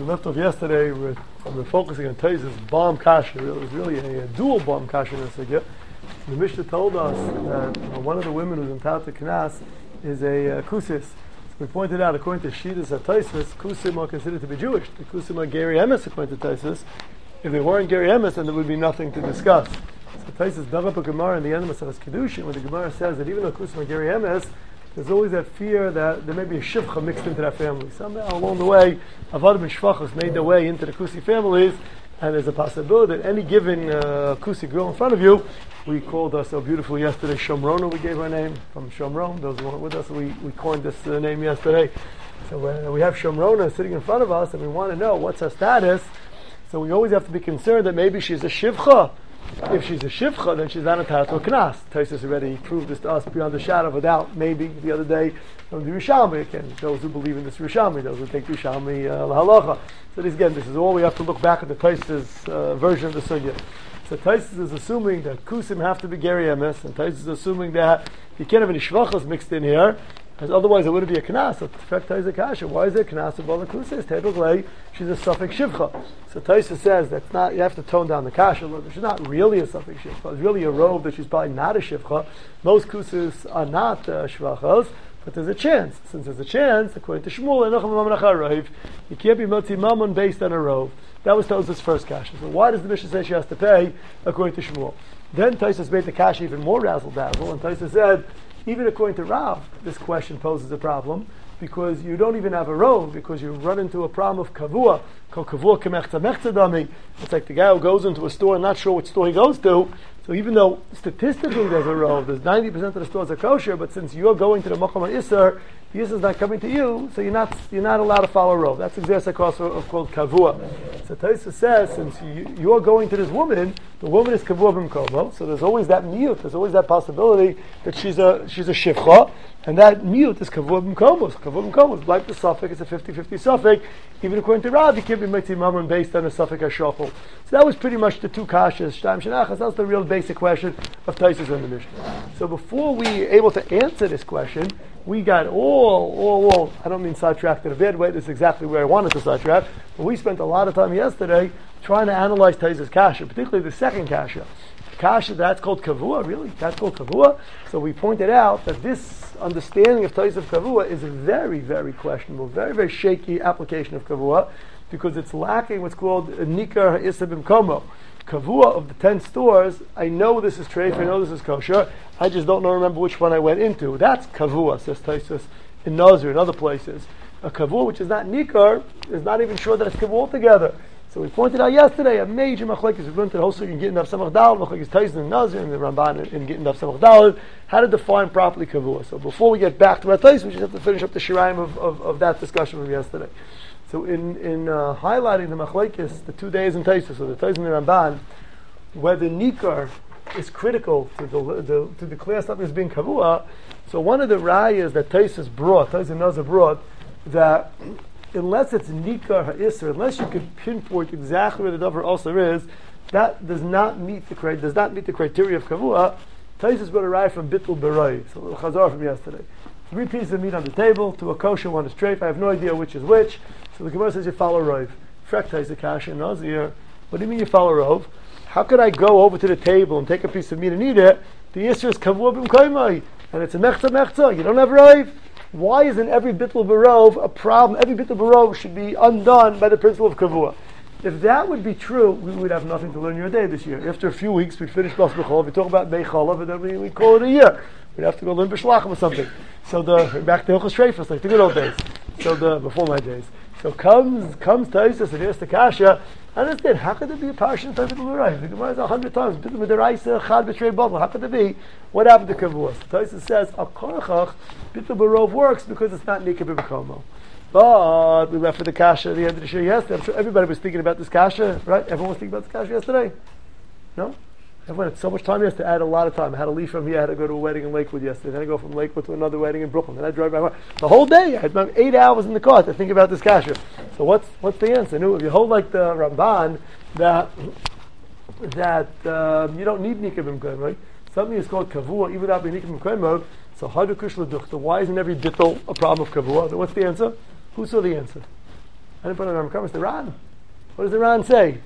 left off yesterday with we're focusing on Taisa's bomb kasha. It was really a dual bomb kasha in this sugya. The Mishnah told us that one of the women who's in Tata Knas is a kusis. So we pointed out, according to Shitas at Taisus, kusim are considered to be Jewish. The kusim are Gary Emes, according to Taisus. If they weren't Gary Emes, then there would be nothing to discuss. So Taisus dug up a Gemara in the end of Maseches Kedushin, where the Gemara says that even though kusim are Gary Emes, there's always that fear that there may be a shivcha mixed into that family. Somehow along the way, Avad and Shvachos made their way into the Kusi families, and there's a possibility that any given Kusi girl in front of you, we called her so beautifully yesterday Shomrona, we gave her name from Shomron. Those who weren't with us, we coined this name yesterday. So when we have Shomrona sitting in front of us, and we want to know what's her status, so we always have to be concerned that maybe she's a shivcha. If she's a shivcha, then she's not entitled to a knas. Taisus already proved this to us beyond a shadow of a doubt. Maybe the other day from the Rishalmi, again, those who believe in this Rishalmi, those who take Rishalmi lahalacha. So this is all we have to look back at the Taisus version of the sugya. So Taisus is assuming that kusim have to be Gary Emes, and Taisus is assuming that you can't have any shvachas mixed in here, because otherwise it wouldn't be a knas. So Taisus kasha, why is there a knas of all the kusis? Typically, she's a suffix shivcha. So Taisus says that's not. You have to tone down the kasha a little bit. She's not really a suffix shivcha. It's really a robe that she's probably not a shivcha. Most kusis are not shvachos, but there's a chance. Since there's a chance, according to Shmuel, you can't be motzi mammon based on a robe. That was Taisus' first kasha. So why does the Mishnah say she has to pay according to Shmuel? Then Taisus made the kasha even more razzle-dazzle, and Taisus said, even according to Rav, this question poses a problem, because you don't even have a robe, because you run into a problem of kavua, called kavua kemechza mechza dami. It's like the guy who goes into a store and not sure what store he goes to. So even though statistically there's a robe, there's 90% of the stores are kosher, but since you're going to the Makom HaIsser, the Isser is not coming to you, so you're not allowed to follow a robe. That's exactly called kavua. So Taisus says, since you're going to this woman, the woman is kavua b'mkomo, so there's always that miyut, there's always that possibility that she's a shivcha, and that miyut is kavua b'mkomo. Kavua b'mkomo is like the suffix, it's a 50-50 suffix. Even according to Rav, you can't be mitzvah mamon based on a suffix hashachol. So that was pretty much the two kashas, shtaim shenachas. That's the real basic question of Taisus in the Mishnah. So before we were able to answer this question, we got all, I don't mean sidetracked in a bad way, this is exactly where I wanted to sidetrack, but we spent a lot of time yesterday trying to analyze Taisus kasha, particularly the second kasha. Kasha, that's called kavua, really? That's called kavua? So we pointed out that this understanding of Taisus kavua is a very, very questionable, very, very shaky application of kavua, because it's lacking what's called nikar ha'isa b'mkomo. Kavua of the 10 stores, I know this is treif, I know this is kosher, I just don't remember which one I went into. That's kavua, says Taisus, in Nazir and other places. A kavua which is not nikar is not even sure that it's kavua altogether. So we pointed out yesterday a major machlekes. We went to the whole in Gittin Daf Samach Daled, machlekes Taisus and Nazir, and the Ramban in Gittin Daf Samach Daled, how to define properly kavua. So before we get back to our Taisus, we just have to finish up the shiraim of that discussion from yesterday. So in highlighting the machlekes, the 2 days in Taisus, so the Taisus and the Ramban, whether nikar is critical to declare something as being kavua. So one of the rayas that Taisus and Nazir brought, that unless it's nikar ha'isr, unless you can pinpoint exactly where the davar also is, that does not meet the criteria of kavua. Taisus brought a raya from bittul berai, so a little chazar from yesterday. 3 pieces of meat on the table, 2 are kosher, 1 is treif. I have no idea which is which. So the Gemara says you follow Rav. Frek Taisus kasha and Nazir. What do you mean you follow Rav? How could I go over to the table and take a piece of meat and eat it? The Yisr is kavua b'mkoimai, and it's a mechza. You don't have Rav. Why isn't every bittul barov a problem? Every bittul barov should be undone by the principle of kavua. If that would be true, we would have nothing to learn your day this year. After a few weeks, we'd finish Bas B'chol, we talk about Beichalav, and then we'd call it a year. We'd have to go learn B'shlachim or something. So back to Hilchos Shreifus, like the good old days. Before my days. So comes Taisus and here's the kasha. I understand, how could there be a passion of Bittul B'Rayv? The Gemara is 100 times, Bittul B'Deraisa, Chad B'Trei B'Bal. How could there be? What happened to Kavua? So Taisus says, Al Korachach, Bittul B'Rov works because it's not Nikah B'B'Komo. But we left for the kasha at the end of the show yesterday. I'm sure everybody was thinking about this kasha, right? Everyone was thinking about this kasha yesterday? No? Everyone had so much time yesterday. I had a lot of time. I had to leave from here. I had to go to a wedding in Lakewood yesterday. Then I go from Lakewood to another wedding in Brooklyn. Then I drive back. The whole day, I had about 8 hours in the car to think about this kasha. So what's the answer? No, if you hold like the Ramban, that you don't need Nikah B'Mkoim, right? Something is called Kavua, even without being Nikah B'Mkoim. So Hadukush L'Duchta. Why isn't every bittul a problem of Kavua? So what's the answer? Who saw the answer? I didn't put it on It's the Ran. What does the Ran say?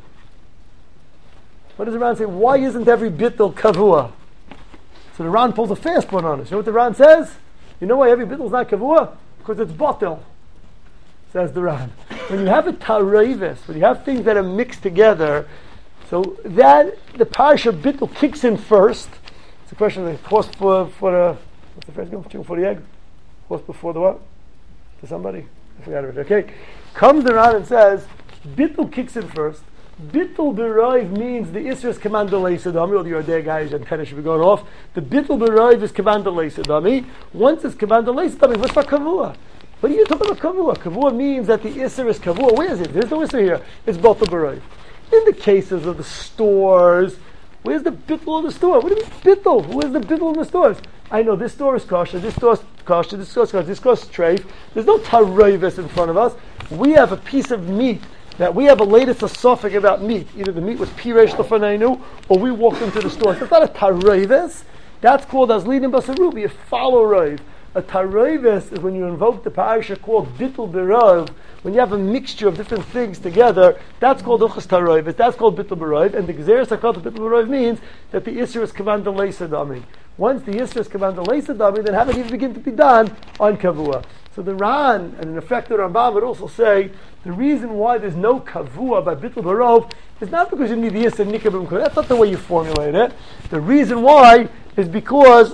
What does the Ran say? Why isn't every bittul kavua? So the Ran pulls a fast one on us. You know what the Ran says? You know why every bittul is not kavua? Because it's batil, says the Ran. When you have a tarevis, when you have things that are mixed together, so that the parsha bittul kicks in first. It's a question of the horse for the what's the phrase? Chicken for the egg? Horse before the what? To somebody? I forgot it. Okay. Comes the Ran and says, bittul kicks in first. Bittul b'roiv means the Isra is command l'eisadami. All your day guys antenna should be going off. The bittul b'roiv is command l'eisadami. Once it's command l'eisadami, what's for kavua? What are you talking about kavua? Kavua means that the Isra is kavua. Where is it? There's no Isra here. It's bittul b'roiv. In the cases of the stores, where's the bittul of the store? What do you mean bittul? Where's the bittul in the stores? I know this store is kosher, this store is kosher, this store is kosher, this store is treif. There's no tarevis in front of us. We have a piece of meat that we have a latest asophic about meat. Either the meat was piresh lefanenu, or we walked into the store. So it's not a tarevis. That's called azlidin basarubi. You follow raiv. A tarevis is when you invoke the parasha called bittul b'rov. When you have a mixture of different things together, that's called uchas tarevis. That's called bittul b'rov. And the gzeres hakol bittul b'rov means that the isra is command l'eisadami. Once the isra is command l'eisadami, then how did it even begin to be done on kavua? So the Ran, and in effect the Rambam would also say, the reason why there's no kavua by bittul b'rov is not because you need the isra nikabim. That's not the way you formulate it. The reason why is because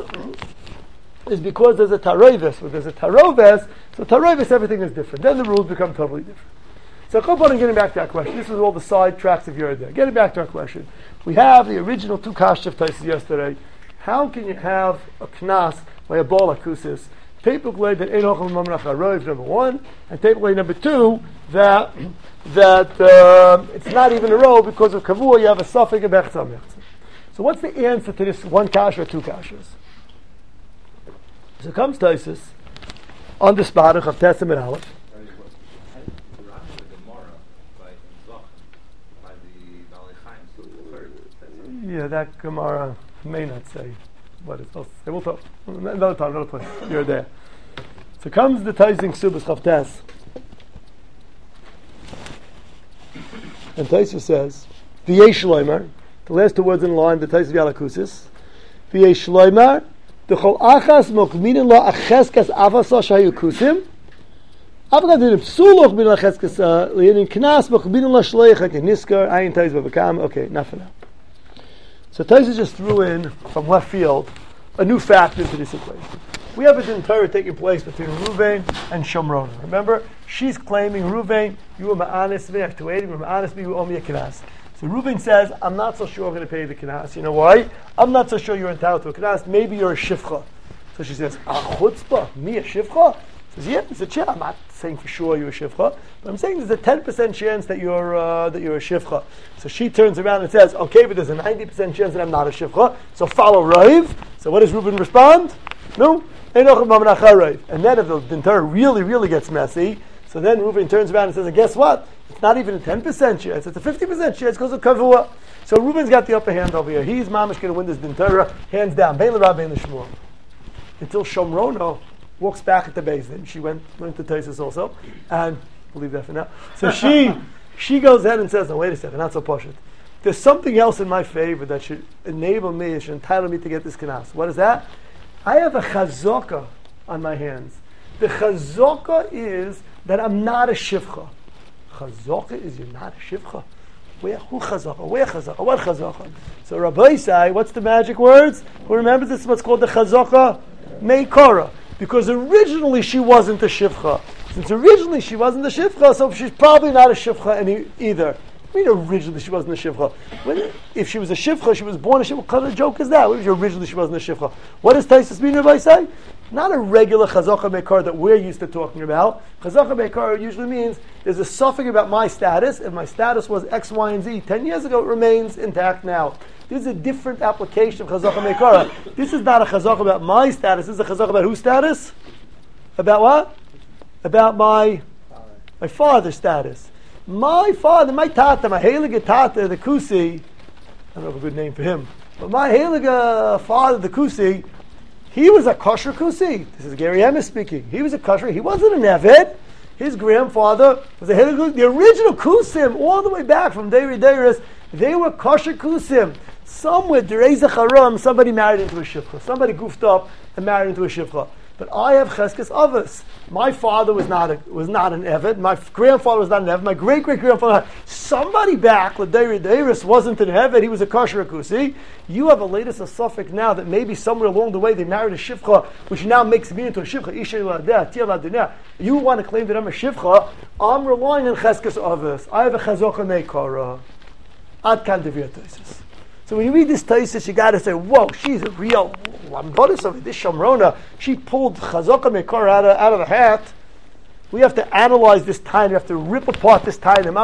there's a tarevis. When there's a taroves, so tarevis, everything is different. Then the rules become totally different. So getting back to our question, this is all the side tracks of your idea. Getting back to our question, we have the original two kashif taisis yesterday. How can you have a knas by a bala kusis? Typically, that enochel mamrach arov, number one, and typically number two, that it's not even a row because of kavua. You have a suffix of echtzam. So what's the answer to this one kasha or two kashas? So comes Taisus on the spot of Testament Aleph. Yeah, that Gemara may not say what it's supposed to say. We'll talk another time, another place. You're there. So comes the Taising Subas Chavtes, and Taisus says, "V'yesh shloimar." The last two words in line, the Taisus v'alakusis. V'yesh shloimar. The chol achas mokminin la acheskas avasa shayu kusim. Avgad in psuluch min acheskas liinin knas mokminin la shleicha keniskar ayin tais bavakam. Okay, enough for now. So Taisus just threw in from left field a new factor into this equation. We have a din Torah taking place between Ruvain and Shomron. Remember, she's claiming Ruvain, you were ma'anis me, I have to wait, you were ma'anis me, you owe me a knas. So Reuben says, I'm not so sure I'm going to pay the knas. You know why? I'm not so sure you're entitled to a knas. Maybe you're a shifcha. So she says, chutzpah, me a shifcha? She says, yeah. He said, I'm not saying for sure you're a shifcha, but I'm saying there's a 10% chance that you're a shifcha. So she turns around and says, okay, but there's a 90% chance that I'm not a shifcha. So follow Raiv. So what does Reuben respond? No. And then if the din Torah really, really gets messy, so then Reuben turns around and says, and guess what? It's not even a 10% chance, it's a 50% chance because of kavua. So Reuben's got the upper hand over here. He's mamish going to win this din Torah, hands down. Bein l'Rab, bein l'Shmuel. Until Shomrono walks back at the Beis Din. She went to Taisus also, and we'll leave that for now. So she goes ahead and says, no, wait a second, not so poshut. There's something else in my favor that should enable me, should entitle me to get this knas. What is that? I have a chazaka on my hands. The chazaka is that I'm not a shivcha. Chazaka is you're not a shivcha. Who chazaka? Where chazaka? What chazaka? So Rabbi say, what's the magic words? Who remembers this is what's called the chazaka meikara? Because originally she wasn't a shivcha. Since originally she wasn't a shivcha, so she's probably not a shivcha either. I mean, originally she wasn't a shivcha. If she was a shivcha, she was born a shivcha. What kind of joke is that? What if originally she wasn't a shivcha? What does Taisus mean, Rabbi say? Not a regular chazaka meikar that we're used to talking about. Chazaka meikar usually means there's a suffix about my status. If my status was X, Y, and Z 10 years ago, it remains intact now. This is a different application of chazaka meikara. This is not a chazaka about my status. This is a chazaka about whose status? About what? About my father's status. My father, my tata, my heilige tata, the Kusi, I don't have a good name for him, but my heilige father, the Kusi, he was a kosher Kusi. This is Gary Emmis speaking. He was a kosher. He wasn't an Eved. His grandfather was the head of the original Kusim, all the way back from Deiri Deiris. They were kosher Kusim. Somewhere, Dereza Charam, somebody married into a Shivcha. Somebody goofed up and married into a Shivcha. But I have Cheskes Avos. My father was not an Eved. My grandfather was not an Eved. My great-great-grandfather, somebody back, L'Deiri Deiris, wasn't an Eved. He was a kosher Akusi. You have a latest suffix now that maybe somewhere along the way they married a Shivcha, which now makes me into a Shivcha. You want to claim that I'm a Shivcha. I'm relying on Cheskes Avos. I have a Chazocha Meikara. Ad kan devir Tosis. So when you read this Tosis, you got to say, whoa, she's a real Lambonis of this Shamrona. She pulled Chazoka Mekar out of the hat. We have to analyze this time. We have to rip apart this time and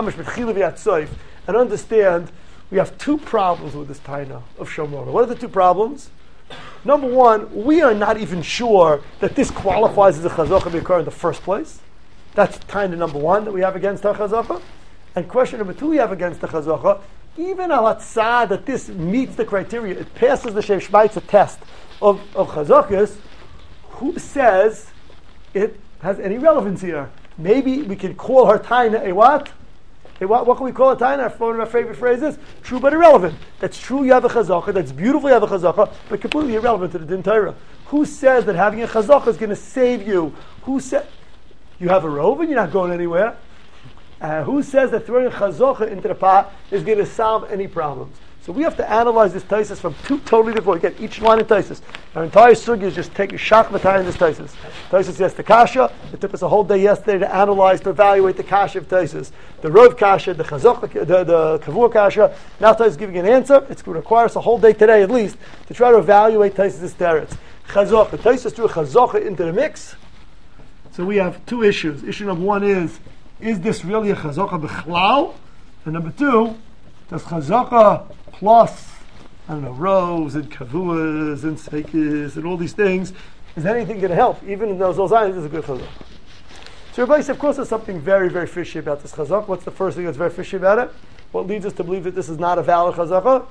understand we have two problems with this Taina of Shamrona. What are the two problems? Number one, we are not even sure that this qualifies as a Chazoka Mekar in the first place. That's Taina number one that we have against our Chazoka. And question number two we have against the Chazoka, even al-Hatzah that this meets the criteria, it passes the Shem Shmaitza test of Chazokas, who says it has any relevance here? Maybe we can call her Taina a what? What can we call a Taina? One of our favorite phrases? True but irrelevant. That's true, you have a Chazaka, that's beautiful, you have a Chazaka, but completely irrelevant to the Din Torah. Who says that having a Chazaka is going to save you? Who said you have a rove and you're not going anywhere? Who says that throwing a chazocha into the pot is going to solve any problems? So we have to analyze this Taisus from two totally different. Again, each line of Taisus. Our entire sugi is just take a shach v'tayim in this Taisus. Taisus yes the kasha. It took us a whole day yesterday to analyze, to evaluate the kasha of Taisus. The rov kasha, the chazocha, the kavur kasha. Now Taisus is giving an answer. It's going to require us a whole day today at least to try to evaluate Taisus' teretz. Chazocha. Taisus threw a chazocha into the mix. So we have two issues. Issue number one is this really a chazaka b'chlal? And number two, does chazaka plus, rows and kavuas and sveikis and all these things, is anything going to help? Even in those ayahs, is a good chazaka. So Rabbi, of course, there's something very, very fishy about this chazaka. What's the first thing that's very fishy about it? What leads us to believe that this is not a valid chazaka?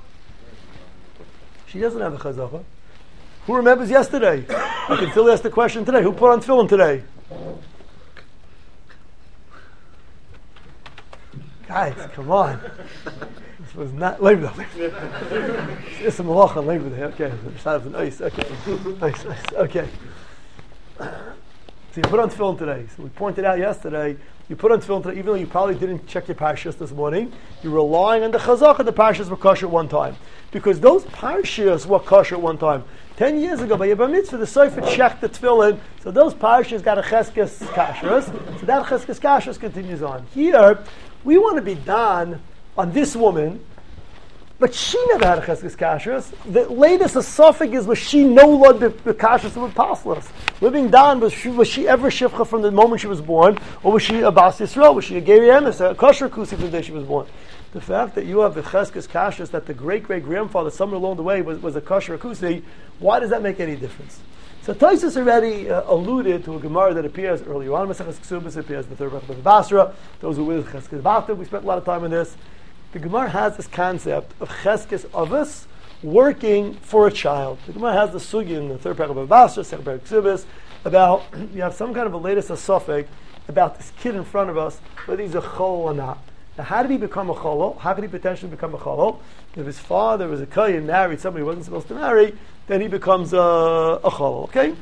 She doesn't have a chazaka. Who remembers yesterday? I can still ask the question today. Who put on tefillin today? Guys, come on. This was not labor. It's a malacha labor there. Okay. Nice. Okay. Nice. Okay. So you put on tefillin today. So we pointed out yesterday, you put on tefillin today, even though you probably didn't check your parashas this morning, you're relying on the chazaka. The parashas were kosher at one time. Because those parashas were kosher at one time. 10 years ago, by Bar Mitzvah, the Sefer checked the tefillin, so those parashas got a cheskes kashrus, so that cheskes kashrus continues on. Here, we want to be done on this woman, but she never had a cheskes kashrus. The latest esophagus was she no longer the kashrus with paslas. Living down, was she ever shivcha from the moment she was born, or was she a bas Yisrael? Was she a geri emes, a kosher kusi from the day she was born? The fact that you have the cheskes kashrus, that the great-great-grandfather, somewhere along the way, was a kosher kusi, why does that make any difference? So Tosfos already alluded to a Gemara that appears earlier on. Maseches Ksubos appears in the third Rebbe of Basra. Those who with Cheskes Bachta, we spent a lot of time on this. The Gemara has this concept of Cheskes Avos working for a child. The Gemara has the sugi in the third Rebbe of Basra, second Rebbe of Ksubos, about you have some kind of a latest asophic about this kid in front of us, whether he's a chol or not. Now, how did he become a cholol? How could he potentially become a cholol? If his father was a kohen, married somebody he wasn't supposed to marry, then he becomes a cholol. Okay?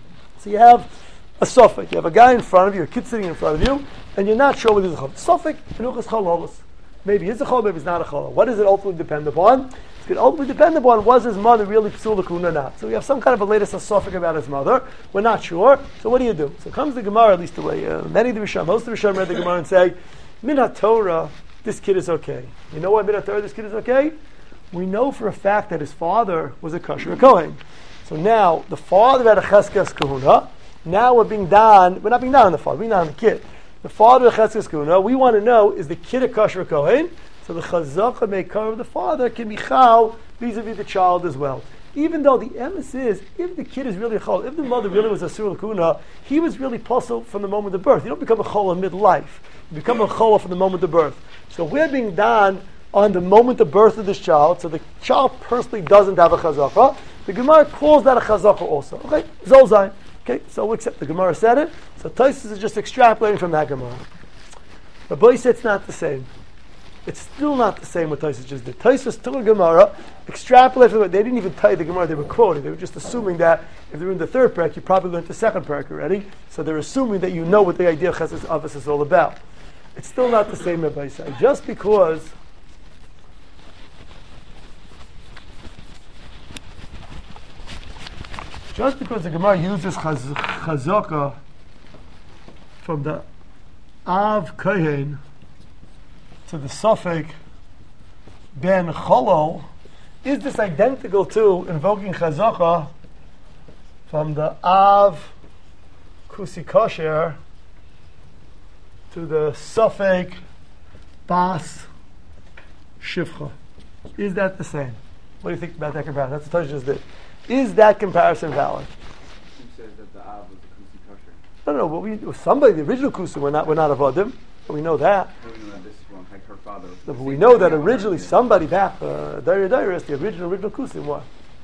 So you have a suffix. You have a guy in front of you, a kid sitting in front of you, and you're not sure whether he's a cholol. Suffix, menuchas chololos. Maybe he's a cholol, maybe he's not a cholol. What does it ultimately depend upon? It's going to ultimately depend upon was his mother really psul l'kun or not. So we have some kind of a latest suffix about his mother. We're not sure. So what do? So comes the Gemara, at least the way many of the Rishon, most of the Rishon read the Gemara and say, Min HaTorah, this kid is okay. You know why Min HaTorah, this kid is okay? We know for a fact that his father was a kosher kohen. So now, the father had a cheskes kahuna. Now we're not being done on the father, we're being done on the kid. The father had a cheskes kahuna. We want to know, is the kid a kosher kohen? So the chazaka meikar of the father can be chal vis-a-vis the child as well. Even though the emes is, if the kid is really a chol, if the mother really was a surah kuna, he was really puzzled from the moment of birth. You don't become a chol in midlife. You become a chol from the moment of birth. So we're being done on the moment of birth of this child, so the child personally doesn't have a chazaka. The Gemara calls that a chazaka also. Okay, zolzai. Okay, so we'll accept the Gemara said it. So Tosfos is just extrapolating from that Gemara. But Boy said it's not the same. It's still not the same what Tosfos just did. Tosfos took a Gemara, extrapolated from it. They didn't even tell you the Gemara they were quoting. They were just assuming that if they're in the third parak, you probably learned the second parak already. So they're assuming that you know what the idea of Chesed Avos is all about. It's still not the same, Rabbi say. Just because the Gemara uses chazaka from the Av Kohen to the Safek Ben Cholol, is this identical to invoking chazaka from the Av Kusi Kosher to the Safek Bas Shivcha? Is that the same? What do you think about that comparison? That's what Tosh just did. Is that comparison valid? Who says that the Av was the Kusi Kosher? No, but somebody, the original Kusim, we're not Avodim, but we know that. We know that this one, like her father. No, but we know that originally somebody back, Dairis, the original Kusim, what?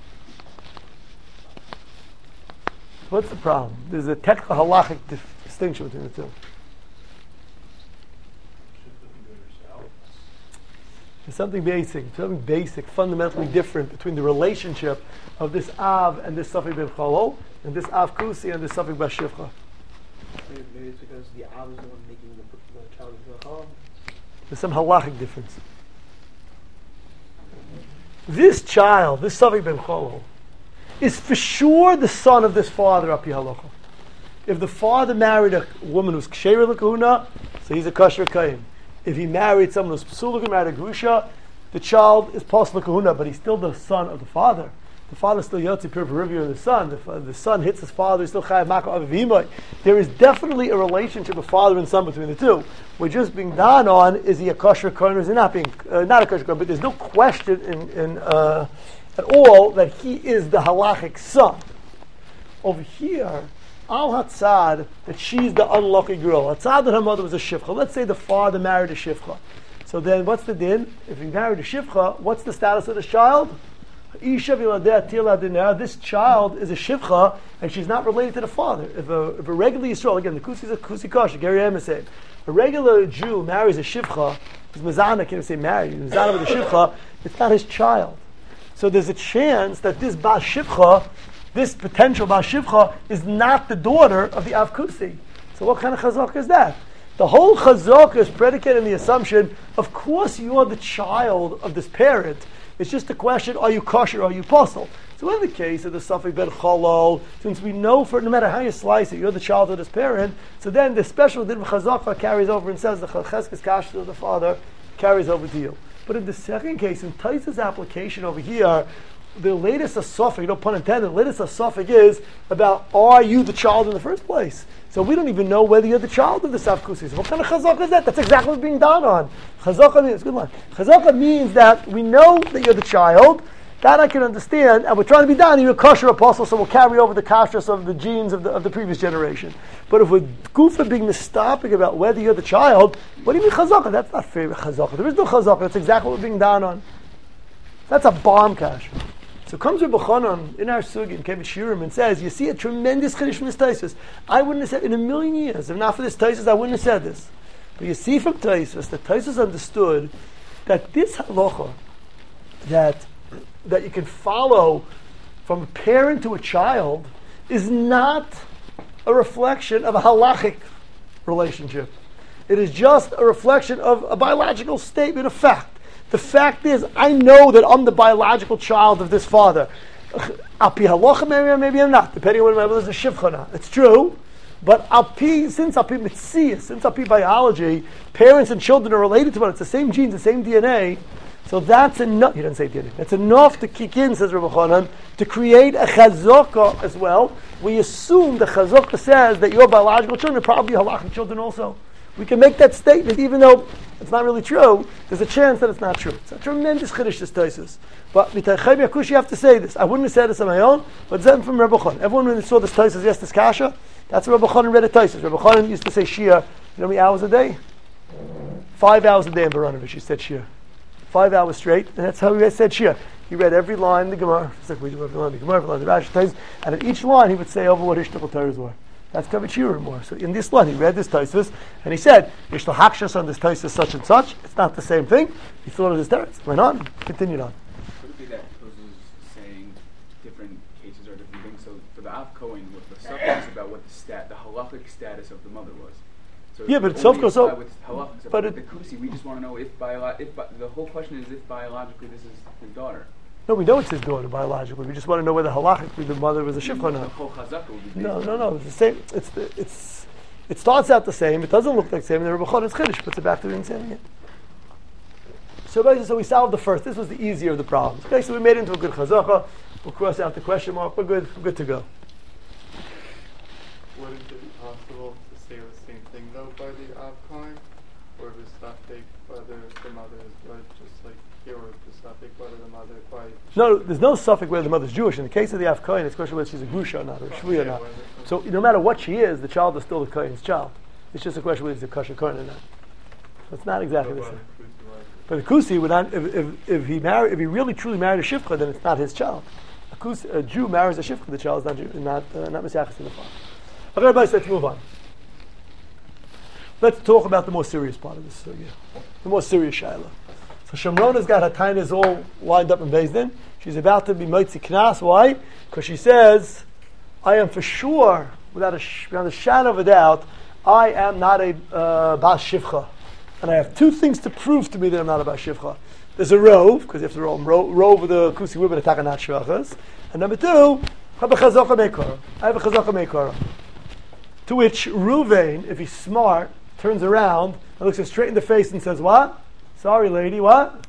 What's the problem? There's a technical halachic distinction between the two. There's something basic, fundamentally different between the relationship of this Av and this Safek Ben Cholol, and this Av Kusi and this Safek Bas Shivcha. Maybe it's because the Av is the one making the child go home. There's some halachic difference. This child, this Safek Ben Cholol, is for sure the son of this father, Api Halacha. If the father married a woman who's Ksheira L'Kahuna, so he's a Kosher Kaim. If he married someone who's Psul, married a Grusha, the child is Pas L'Kahuna, but he's still the son of the father. The father is still Yotzi Pir Perivia of the son. The son hits his father, he's still Chayav Maka Avivimai. There is definitely a relationship of father and son between the two. We're just being done on, is he a Kosher Kaim or is he not being, not a Kosher Kaim, but there's no question at all that he is the halachic son. Over here, Al Hatzad, that she's the unlucky girl. Hatzad that her mother was a shivcha. Let's say the father married a shivcha. So then what's the din? If he married a shivcha, what's the status of this child? This child is a shivcha, and she's not related to the father. If a regular Yisrael, again, the Kusi is a Kusi Kasha, Gary Emerson, a regular Jew marries a shivcha, because Mazana can't say married, Mazana with a shivcha, it's not his child. So there's a chance that this Bas Shivcha, this potential Bas Shivcha, is not the daughter of the Av Kusi. So what kind of chazak is that? The whole chazak is predicated on the assumption, of course you are the child of this parent. It's just a question, are you kosher or are you posel? So in the case of the Safek Ben Cholol, since we know no matter how you slice it, you're the child of this parent, so then the special din of chazaka carries over and says the cheskes kasher of the father carries over to you. But in the second case, in Tais's application over here, the latest asofik, no pun intended, the latest asofik is about, are you the child in the first place? So we don't even know whether you're the child of the Savkusi. So what kind of chazaka is that? That's exactly what's being done on. Chazaka means, good line. Chazaka means that we know that you're the child, that I can understand, and we're trying to be done, you're a kosher apostle, so we'll carry over the kashrus of the genes of the previous generation. But if we're goofa being mistopic about whether you're the child, what do you mean chazaka? That's not fair chazaka. There is no chazaka. That's exactly what we're being done on. That's a bomb kashrus. So comes Rabbi Chanan in our sugi in Kevet Shiurim and says, you see a tremendous chiddush from this Tosfos. I wouldn't have said in a million years, if not for this Tosfos, I wouldn't have said this. But you see from Tosfos that Tosfos understood that this halacha that you can follow from a parent to a child is not a reflection of a halachic relationship. It is just a reflection of a biological statement of fact. The fact is, I know that I'm the biological child of this father. Al-pi halacha, maybe I'm not, depending on whether my mother's a shivcha or not. It's true, but since al-pi mitzias, since al-pi biology, parents and children are related to one. It's the same genes, the same DNA. So that's enough. You didn't say DNA. That's enough to kick in, says Rabbi Chanan, to create a chazaka as well. We assume the chazaka says that your biological children are probably halachic children also. We can make that statement even though it's not really true. There's a chance that it's not true. It's a tremendous chiddush, this Tosfos. But mitaychay b'yakush, you have to say this. I wouldn't have said this on my own, but it's from Rabbi Chanan. Everyone when they saw this Tosfos, yes, this kasha, that's Rabbi Chanan read a Tosfos. Rabbi Chanan used to say shia, you know how many hours a day? 5 hours a day in Baranovich, he said shia. 5 hours straight, and that's how he said shia. He read every line in the Gemara. It's like we do every line in the Gemara, every line in the Rashi, and at each line he would say over what Ishtal Torahs were. That's Kavachira more. So in this line he read this Tosfos and he said, Ishtal Hakshas on this Tosfos such and such. It's not the same thing. He thought of his teretz. Went on, continued on. Could it be that Toz is saying different cases or different things? So for the Av Kohen, the suffix about what the halachic status of the mother was. So yeah, but it's so. But the Kusi, we just want to know if the whole question is if biologically this is his daughter. No, we know it's his daughter biologically. We just want to know whether halachically the mother was a shifcha or not. The whole chazaka would be No. It's the same. It starts out the same. It doesn't look like the same. And the Rebbe Chod's Chiddush puts it back to the same again. So basically, so we solved the first. This was the easier of the problems. Okay, so we made it into a good chazaka. We'll cross out the question mark. We're good. We're good to go. Would it be possible to say the same thing though by the Av Kohen, or the suffix whether the mother is good, just like here, or the suffix whether the mother is quite? No, there's no suffix whether the mother's Jewish. In the case of the Av Kohen, it's a question whether she's a grusha or not, or a shvuya or not. So no matter what she is, the child is still the Kohen's child. It's just a question whether it's a kosher Kohen or not. So it's not exactly the same. But the Kusi would not, if he really truly married a shivcha, then it's not his child. A Jew marries a shivcha, the child is not Mesiachas in the father. Okay, everybody, let's move on. Let's talk about the more serious part of this sugya, the more serious shaila. So Shomrona's got her tainas all lined up in Beis Din. She's about to be Motzi Knas. Why? Because she says, I am for sure, without a shadow of a doubt, I am not a Bas Shivcha. And I have two things to prove to me that I'm not a Bas Shivcha. There's a rove, because you have to rove with the Kusi women attacking not shvachas. And number two, I have a Chazaka Meikara. To which Ruvain, if he's smart, turns around and looks her straight in the face and says, what? Sorry, lady, what?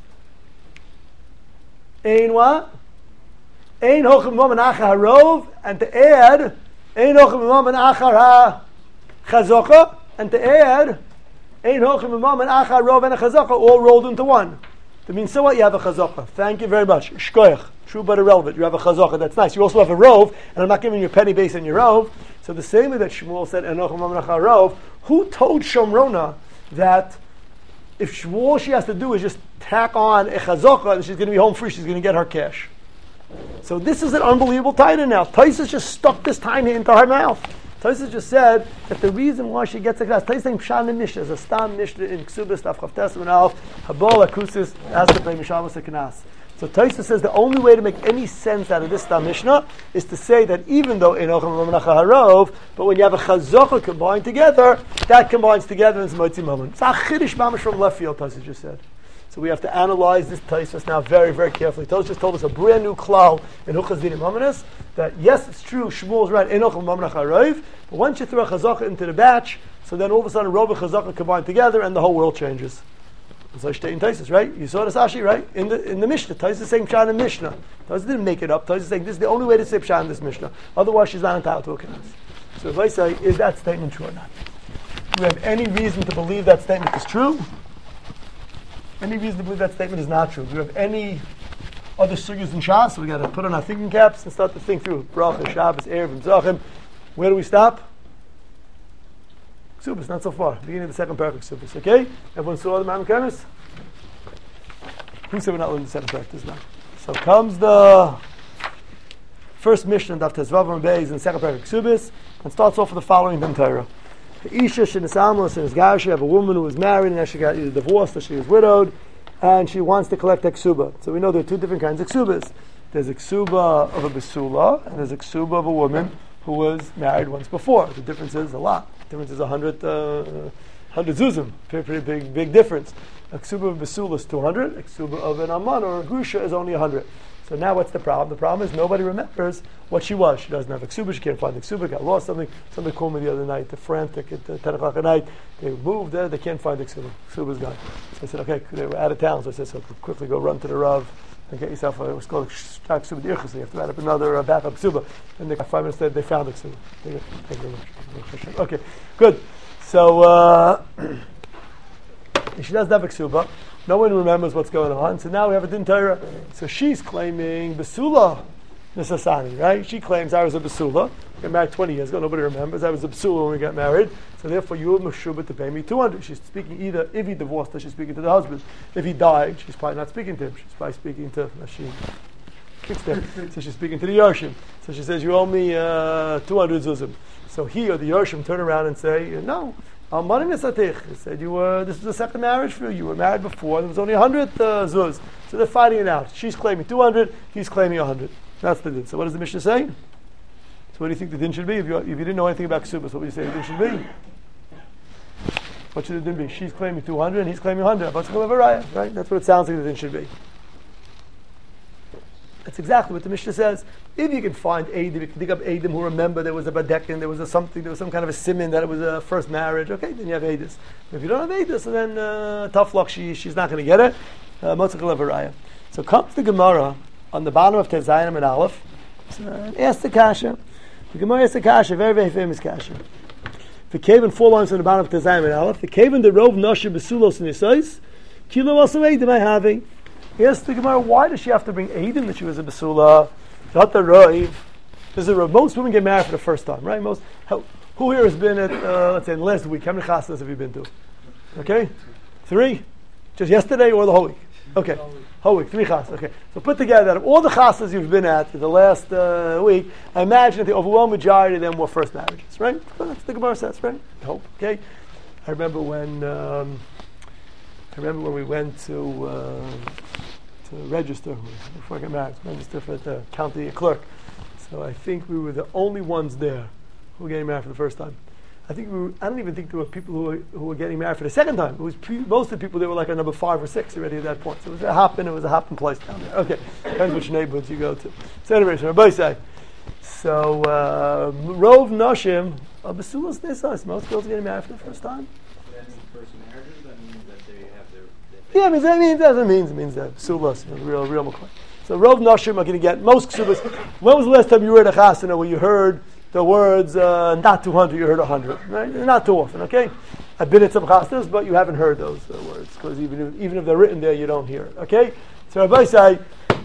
Ein what? Ein hochem momen achar harov, and to add, ein hochem momen achar ha-chazaka, and to add, ein hochem momen achar rov and a chazaka, all rolled into one. That means, so what? You have a chazaka. Thank you very much. Shkoyach. True but irrelevant. You have a chazaka. That's nice. You also have a rov, and I'm not giving you a penny based on your rov. So the same way that Shmuel said, ein hochem momen achar rov, who told Shomrona that if all she has to do is just tack on a chazaka and she's going to be home free, she's going to get her cash? So this is an unbelievable taina now. Taisus just stuck this taina into her mouth. Taisus just said that the reason why she gets a class, Taisus saying Pshan and Mishnah, is a stam Mishnah in Ksubis, Taf Chavtes, and Alf, Habol, Akusis, has to play Mishamas Knas. So Taisus says the only way to make any sense out of this stam Mishnah is to say that even though Enochem Mamanacha Harov, but when you have a Chazaka combined together, that combines together and it's Motzi Mammon. It's a Chiddush Mamash from left field, Taisus just said. So we have to analyze this Taisus now very, very carefully. Taisus just told us a brand new klal in Huchas Dinim Amanis that yes, it's true, Shmuel's right, Enochem Mamanacha Harov, but once you throw a Chazaka into the batch, so then all of a sudden Rov and Chazaka combine together and the whole world changes. So I in Taisus, right? You saw this Ashi, right? In the Mishnah, Taisus is saying Pshan in Mishnah. Taisus didn't make it up. Taisus is saying this is the only way to say Pshan in this Mishnah. Otherwise, she's not entitled to a Knas. So if I say, is that statement true or not? Do we have any reason to believe that statement is true? Any reason to believe that statement is not true? Do we have any other sugyas in Shas? So we got to put on our thinking caps and start to think through. Bracha, Shabbos, Erev, Zachim. Where do we stop? Ksubis, not so far. Beginning of the second parak of Ksubis. Okay? Everyone saw the Ma'am Kenes? Who said we're not learning the second parak this now? So comes the first mission of Tezvav and Beis in the second parak of Ksubis and starts off with the following Din Torah. Isha Shinisamus and Gashi have a woman who was married and she got either divorced or she was widowed and she wants to collect a ksuba. So we know there are two different kinds of ksubas. There's a ksuba of a besula and there's a ksuba of a woman who was married once before. The difference is a lot. The difference is 100 zuzim. Pretty big difference. A ksuba of besula is 200. A ksuba of an aman or a grusha is only 100. So now what's the problem? The problem is nobody remembers what she was. She doesn't have a ksuba. She can't find the ksuba. Got lost something. Somebody called me the other night. They're frantic at 10 o'clock at night. They moved there. They can't find the ksuba. Ksuba's gone. So I said, okay, they were out of town. So I said, so quickly go run to the Rav and get yourself what's called a ksuba d'irchus. So you have to add up another backup ksuba. And 5 minutes later, they found the ksuba. Thank you very much. Okay, good. So she doesn't have a ksuba. No one remembers what's going on. So now we have a Din Torah. So she's claiming Besula. Nisasani, right? She claims I was a basula. Got married 20 years ago. Nobody remembers. I was a basula when we got married. So therefore, you were meshubah to pay me 200. She's speaking either if he divorced her, she's speaking to the husband. If he died, she's probably not speaking to him. She's probably speaking to she fixed it. So she's speaking to the Yarshim. So she says, you owe me 200 zuzim. So he or the Yarshim turn around and say, no. He said, this is the second marriage for you. You were married before. There was only 100 zuz. So they're fighting it out. She's claiming 200. He's claiming 100. That's the din. So what does the Mishnah say? So what do you think the din should be? If you didn't know anything about ksubas, what would you say the din should be? What should the din be? She's claiming 200 and he's claiming 100. Right? That's what it sounds like the din should be. That's exactly what the Mishnah says. If you can find Eidim, you can dig up Eidim who remember there was a Badekin, there was some kind of a simin that it was a first marriage, okay, then you have Eidis. If you don't have Eidis, then tough luck, she's not going to get it. So comes the Gemara on the bottom of Tezayim and Aleph, ask the Kasha. The Gemara asks the Kasha, very, very famous Kasha. The cave in 4 lines on the bottom of Tezayim and Aleph, the cave in the Rov Noshe Besulos and Yisais, Kilo also Eidim I having. He asks the Gemara, why does she have to bring Eidim that she was a Basula? Not the Roiv. Most women get married for the first time, right? Who here has been at, let's say, in the last week? How many chastas have you been to? Okay? 3? Just yesterday or the whole week? Okay. Whole week, 3 chastas. Okay. So put together, out of all the chastas you've been at the last week, I imagine that the overwhelming majority of them were first marriages, right? That's what the Gemara says, right? I hope. Okay? I remember when we went to register before I got married, register for the county clerk. So I think we were the only ones there who were getting married for the first time. I don't even think there were people who were getting married for the second time. It was most of the people, they were like a number 5 or 6 already at that point. So it was a happen place down there. Okay, depends which neighborhoods you go to. So anyway, so Rabbi say, Rov Noshim, Basulas Nisas, most girls are getting married for the first time. Yeah, it means that Psulas, real McCoy. So Rov Noshim are going to get most Ksubas. When was the last time you heard a chasana where you heard the words not 200, you heard 100? Right? Not too often, okay? I've been at some chasanas, but you haven't heard those words because even if they're written there, you don't hear it, okay? So Rabbi say,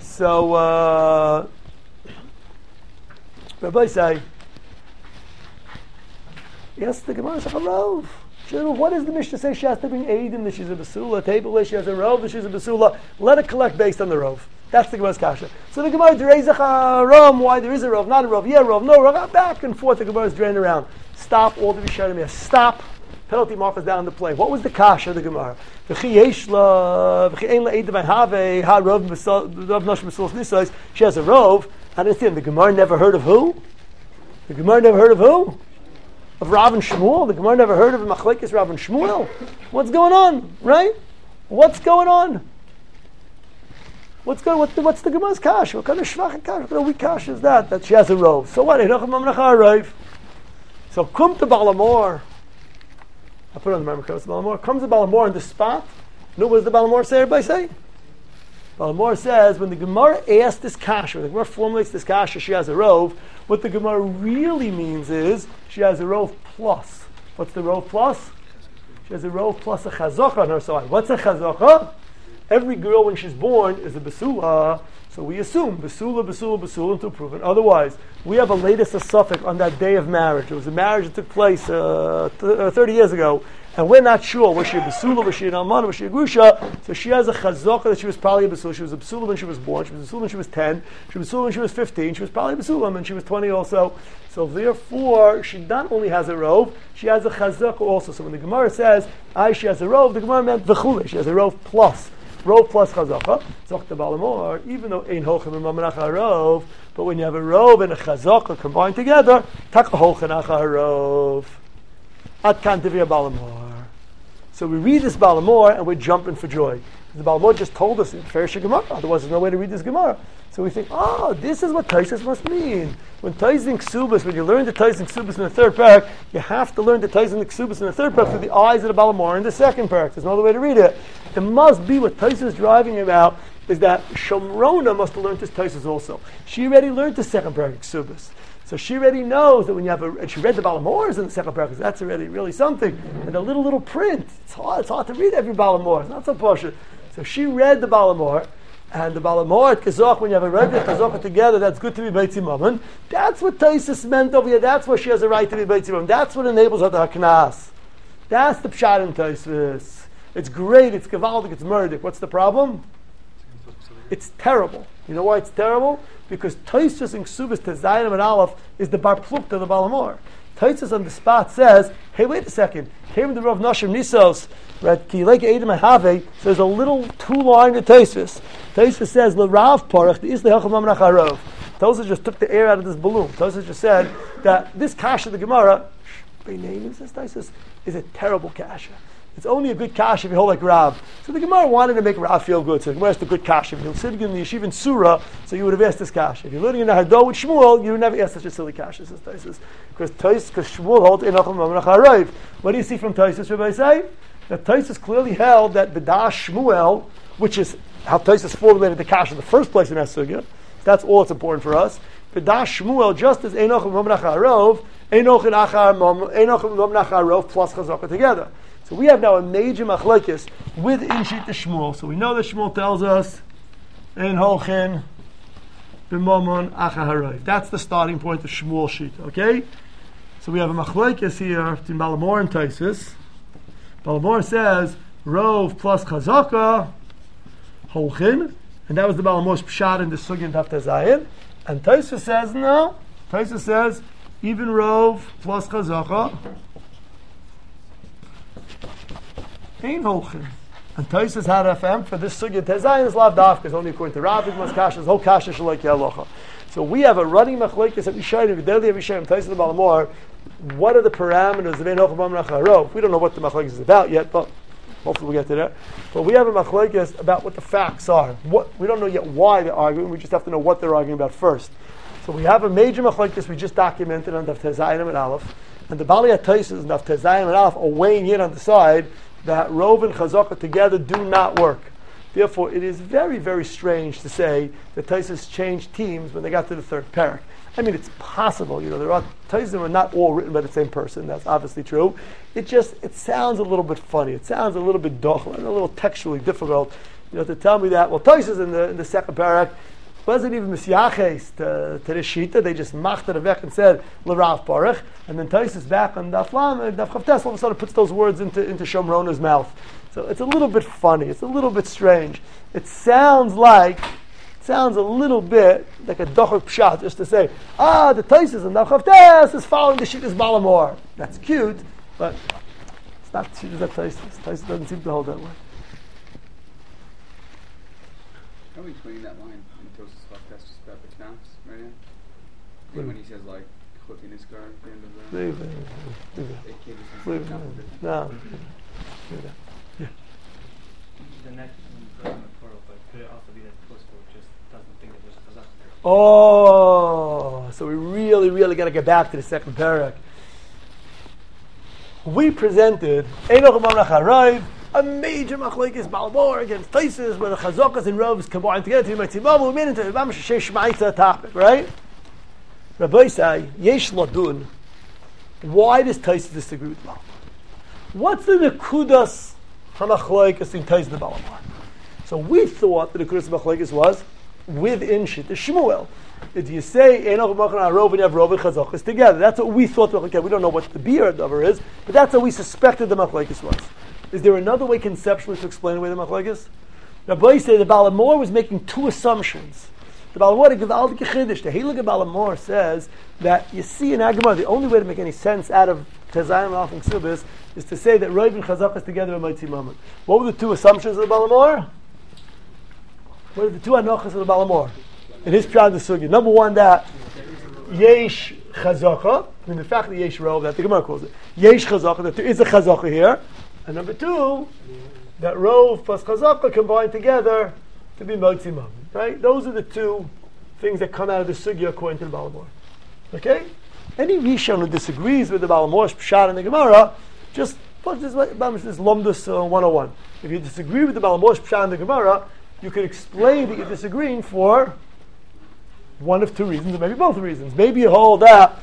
yes, the Gemara is a Rov. What does the Mishnah say? She has to bring Eidim that she's a Basula, table she has a Rov that she's a Basula. Let it collect based on the Rov. That's the Gemara's Kasha. So the Gemara Derezach Ram, why there is a Rov, not a Rov, yeah, Rov, no Rov, back and forth the Gemara is draining around. Stop all the Rishonim here. Stop. Penalty markers down the plane. What was the Kasha of the Gemara? She has a Rov. I understand. The Gemara never heard of who? The Gemara never heard of who? Of Rav and Shmuel. The Gemara never heard of Machlekes Rav and Shmuel. What's going on, right? What's going on? What's the Gemara's kash? What kind of shvach kash? What kind of weak kash is that? That she has a rov. So what? So kum to Balamor. I put it on the memory code. Balamor comes to Balamor in the spot. You know what does the Balamor say? Everybody say. Balamor says when the Gemara asks this kash, when the Gemara formulates this kash, she has a rov. What the Gemara really means is she has a rov plus. What's the rov plus? She has a rov plus a chazaka on her side. What's a chazaka? Every girl when she's born is a basula, so we assume basula until proven. Otherwise, we have a latest suffix on that day of marriage. It was a marriage that took place 30 years ago, and we're not sure was she a basula, was she an almana, was she a grusha. So she has a chazaka that she was probably a basula. She was a basula when she was born. She was a basula when she was 10. She was a basula when she was 15. She was probably a basula when she was 20 also. So therefore, she not only has a rov, she has a chazaka also. So when the Gemara says, she has a rov, the Gemara meant v'chule. She has a rov plus. Rov plus chazaka. Zok the Balamor, even though ein holchem and mamanacha rov, but when you have a rov and a chazaka combined together, taka holchem acha rov. At kan tivya Balamor. So we read this Balamor and we're jumping for joy. The Balamor just told us in Fersha Gemara. Otherwise, there's no way to read this Gemara. So we think, this is what Taisus must mean. When Taizing Ksubas, when you learn the Taizing Ksubas in the third parak, you have to learn the Taizing Ksubas in the third parak through the eyes of the Balamor in the second parak. There's no other way to read it. It must be what Taisus is driving about is that Shomrona must have learned this Taisus also. She already learned the second parak Ksubas. So she already knows that when you have and she read the Balamors in the second parak, that's already really something. And the little print, it's hard to read every Balamor. It's not so posh. So she read the Balamor, And the Balamor at Kazakh, when you have a Rebbe and Kazakh together, that's good to be Beit Mammon. That's what Taisus meant over here. That's where she has a right to be Beit Mammon. That's what enables her to have Knas. That's the Pshat in Taisus. It's great, it's Gavaldik, it's Murdik. What's the problem? It's terrible. You know why it's terrible? Because Taisus in Ksubis Tezayim and Aleph is the Bar Plukta of the Balamor. Taisus on the spot says, hey, wait a second. Came the Rav Nashim Nisos, right? Kilek Edom Ahave, so there's a little two-line to Taisus. Taisus says, L'Rav Parach, the Isle Hacham Mamnach Harov. Taisus just took the air out of this balloon. Taisus just said that this kasha, the Gemara, by name, says Taisus, is a terrible kasha. It's only a good kasha if you hold like Rav. So the Gemara wanted to make Rav feel good. So the Gemara asked a good kasha. If you're sitting in the yeshiva in Surah, so you would have asked this kasha. If you're learning in the Hado with Shmuel, you would never ask such a silly kasha, says Taisus. Because Shmuel holds Einachim Mamnach Harayv. What do you see from Taisus, Rabbi say? That Taisus clearly held that B'dash Shmuel, which is how Taisus formulated the kasha in the first place in that sugya. That's all that's important for us. B'dash Shmuel, just as Einachim Mamnach Harayv, Einachim Mamnach Harayv plus Chazakah together. So we have now a major machlekes with Inshit the Shmuel. So we know that Shmuel tells us Ein Holchin B'mamon Achaharayv. That's the starting point of Shmuel sheet. Okay. So we have a machlekes here between Balamor and Taisus. Balamor says Rov plus Chazaka Holchin, and that was the Balamor's pshat in the Sugin Daf Zayin. And Taisus says no. Taisus says even Rov plus Chazaka Ein Holchin. And Taisus had FM for this sugya. Tezayin is lav dafka, is only according to Rav Igmas Kasha, whole Kasha Shalek Yalocha. So we have a running machlekes that we showed in daily every Shem Taisus the Balamor. What are the parameters of Ein Holchin Mamnach Harov? We don't know what the machlekes is about yet, but hopefully we'll get to that. But we have a machlekes about what the facts are. We don't know yet why they're arguing. We just have to know what they're arguing about first. So we have a major machlekes we just documented on Daf Tezayin and Aleph, and the Bali Taisus and Daf Tezayin and Aleph are weighing in on the side that Rov and Chazakah together do not work. Therefore, it is very, very strange to say that Taisus changed teams when they got to the third parak. I mean, it's possible. There are Taisus that are not all written by the same person. That's obviously true. It sounds a little bit funny. It sounds a little bit dochel and a little textually difficult. To tell me that. Well, Taisus in the second parak wasn't even misyaches to the shita. They just machta the vek and said l'rav parach, and then Taisus back on Daf Chavtes all of a sudden puts those words into Shomrona's mouth. So it's a little bit funny. It's a little bit strange. It sounds a little bit like a dochok pshat, just to say, the Taisus and Daf Chavtes is following the shita's Balamor. That's cute, but it's not shita's that Taisus. Taisus doesn't seem to hold that way. How are we explaining that line? That's just about the knaps right now. And when he says like Chotin Iskar at the end of the Leave it. No. Yeah. The next one in the plural, but could it also be that Tosfot just doesn't think that there's a Chazak there? Oh, so we really, really got to get back to the second parak. We presented Einachim Mamnach Harayv, a major machlekes Balamor against Taisus, where the Chazakas and Rovs combined together to be Maitzimam. We made into a Mamash Sheish Ma'ita topic, right? Rabbi say, Yesh Ladun. Why does Taisus disagree with Balamor? What's the nekudas hamachlekes in Taisus and Balamor? So we thought that the nekudas hamachlekes was within Shit Shmuel. Did you say Einachim Mamnach Harayv and you have Rov and Chazakas together? That's what we thought. Okay, we don't know what the beer dover is, but that's what we suspected the machlekes was. Is there another way conceptually to explain away the machlekes? Rabbi say the Balamor was making two assumptions. The Balamor, the Chiddush, the Heilige Balamor says that you see in Agamar, the only way to make any sense out of Tezayim Alf and Ksubis is to say that Rov and Chazakah together are Mighty Mammon. What were the two assumptions of the Balamor? What are the two anochas of the Balamor? In his Pshat the Sugi. Number one, that Yesh Chazakah, I mean the fact that Yesh Rov, that the Gemara calls it, Yesh Chazakah, that there is a Chazakah here. And number two, that Rov plus Chazakah combined together to be Motzi Mammon. Right? Those are the two things that come out of the Sugya according to the Balamor. Okay? Any Rishon who disagrees with the Balamor's Pshat in the Gemara, just this Lomdus 101. If you disagree with the Balamor's Pshat in the Gemara, you could explain that you're disagreeing for one of two reasons, or maybe both reasons. Maybe you hold that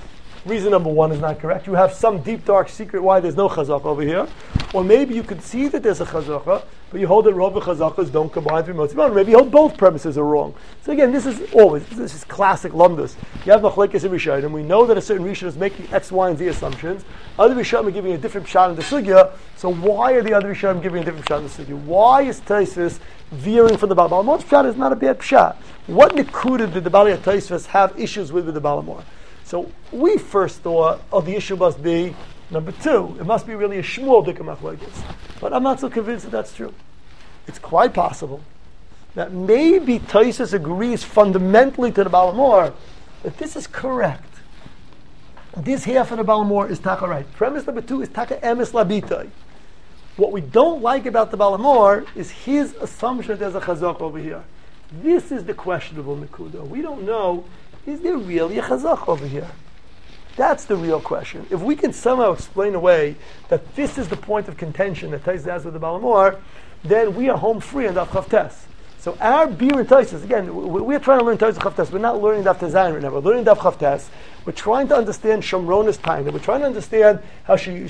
reason number one is not correct. You have some deep, dark secret why there's no chazaka over here. Or maybe you could see that there's a chazaka, but you hold that Rov chazakas don't combine three motzim. Or maybe you hold both premises are wrong. So again, this is classic lumdus. You have machlekes in Rishayim, and we know that a certain Rishon is making X, Y, and Z assumptions. Other Rishayim are giving a different shot in the sugya. So why are the other Rishayim giving a different shot in the sugya? Why is Taisus veering from the Baal? Balamor's pshat is not a bad pshat. What nekuda did the Balei Taisus have issues with the Balamor? So we first thought, the issue must be number two. It must be really a Shmuel Dikah Machlokes. But I'm not so convinced that that's true. It's quite possible that maybe Taisus agrees fundamentally to the Balamor that this is correct. This half of the Balamor is taka right. Premise number two is taka emes labitai. What we don't like about the Balamor is his assumption that there's a chazak over here. This is the questionable nekuda. We don't know, is there really a chazak over here? That's the real question. If we can somehow explain away that this is the point of contention that Taisus has with the Balamor, then we are home free on Daf Chavtes. So our beer and Taisus, again, we're trying to learn Taisus Chavtes. We're not learning Daf Tezayin right now. We're learning Daf Chavtes. We're trying to understand Shomrona's time. We're trying to understand how she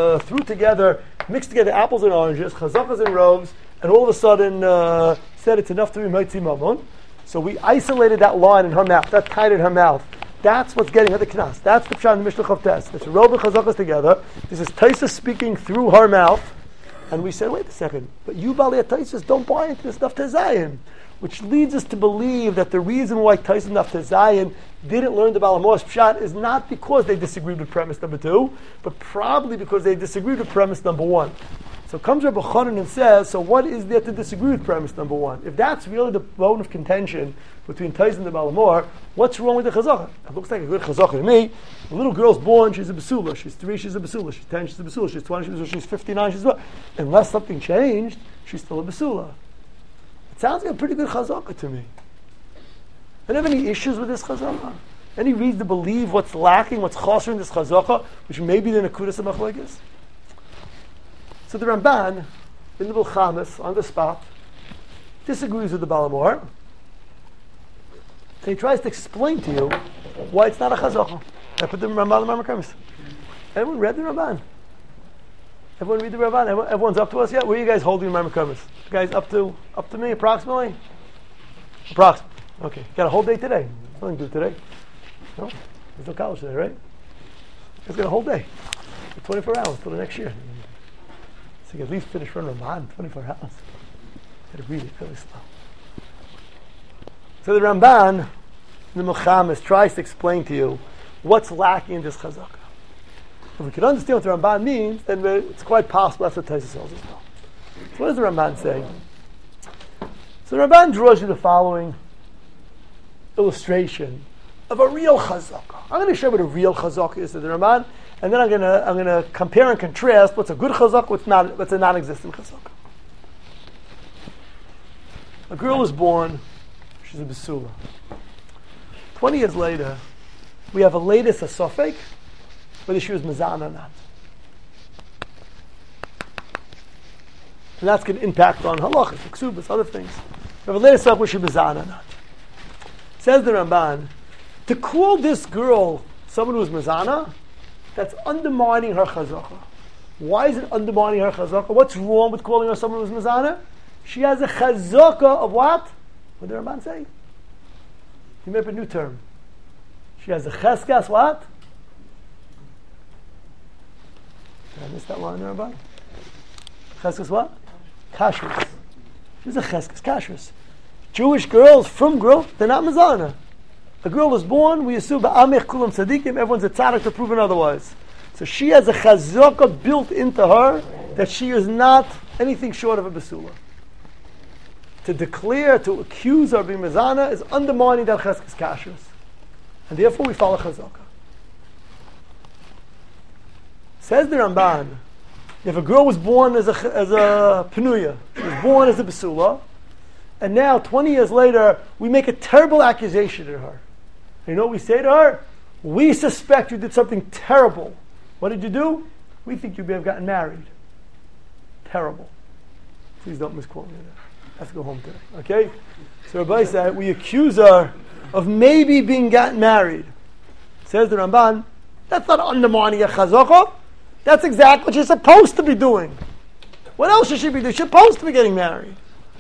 mixed together apples and oranges, chazakas and robes, and all of a sudden said it's enough to be Moitzi Mamon. So we isolated that line in her mouth. That tied in her mouth. That's what's getting her the knas. That's the pshat in the Mishnah Chavtes. It's robe and chazakas together. This is Taisus speaking through her mouth. And we said, wait a second, but you Balei Taisus don't buy into this Daf Tezayin, which leads us to believe that the reason why Taisus and Daf Tezayin didn't learn the Balamor's pshat is not because they disagreed with premise number two, but probably because they disagreed with premise number one. So comes Rabbi Chanan and says, so what is there to disagree with premise number one? If that's really the bone of contention between Taisus and the Balamor, what's wrong with the chazaka? It looks like a good chazaka to me. The little girl's born, she's a basula. She's 3, she's a basula. She's 10, she's a basula. She's 20, she's a basula. She's 59, she's a basula. Unless something changed, she's still a basula. It sounds like a pretty good chazaka to me. I don't have any issues with this chazaka. Any reason to believe what's lacking, what's chosser in this chazaka, which may be the nekudas of machlokes? So the Ramban, in the Milchamas, on the spot, disagrees with the Balamor, and he tries to explain to you why it's not a chazaka. I put the Ramban in my Everyone read the Ramban? Everyone read the Ramban? Everyone's up to us yet? Where are you guys holding my You guys up to me approximately? Approximately. Okay. Got a whole day today. Nothing to do today. No? There's no college today, right? You guys got a whole day. 24 hours till the next year. So you can at least finish from Ramban 24 hours. You got to read it really slow. So the Ramban, the Milchamas, tries to explain to you what's lacking in this chazaka. If we can understand what the Ramban means, then it's quite possible that's what Taisus tells as well. So what does the Ramban say? So the Ramban draws you the following illustration of a real chazaka. I'm going to show you what a real chazaka is to the Ramban, and then I'm going to compare and contrast what's a good chazaka, what's a non-existent chazaka. A girl is born, she's a basula. 20 years later, we have a latest asofek, whether she was mizan or not. And that's going to impact on halachas, ksubas, other things. We have a latest asofek whether she was mizan or not. Says the Ramban, to call this girl someone who's mizana, that's undermining her chazaka. Why is it undermining her chazaka? What's wrong with calling her someone who's mizana? She has a chazaka of what? What did the Ramban say? He made up a new term. She has a cheskas what? Did I miss that line there, Ramban? Cheskas what? Kashrus. She's a cheskas kashrus. Jewish girls, from girls, they're not mizana. A girl is born, we assume ba'amech kulam tzadikim, everyone's a tzaddik to prove otherwise. So she has a chazaka built into her that she is not anything short of a basula. To declare, to accuse her of being mizana is undermining that cheskas kashrus. And therefore we follow chazaka. Says the Ramban, if a girl was born as a penuya, she was born as a basula, and now 20 years later we make a terrible accusation to her. You know what we say to her? We suspect you did something terrible. What did you do? We think you may have gotten married. Terrible. Please don't misquote me there. I have to go home today. Okay? So Rabbi said, we accuse her of maybe being gotten married. Says the Ramban, That's not undermining a chazaka. That's exactly what you're supposed to be doing. What else should she be doing? She's supposed to be getting married.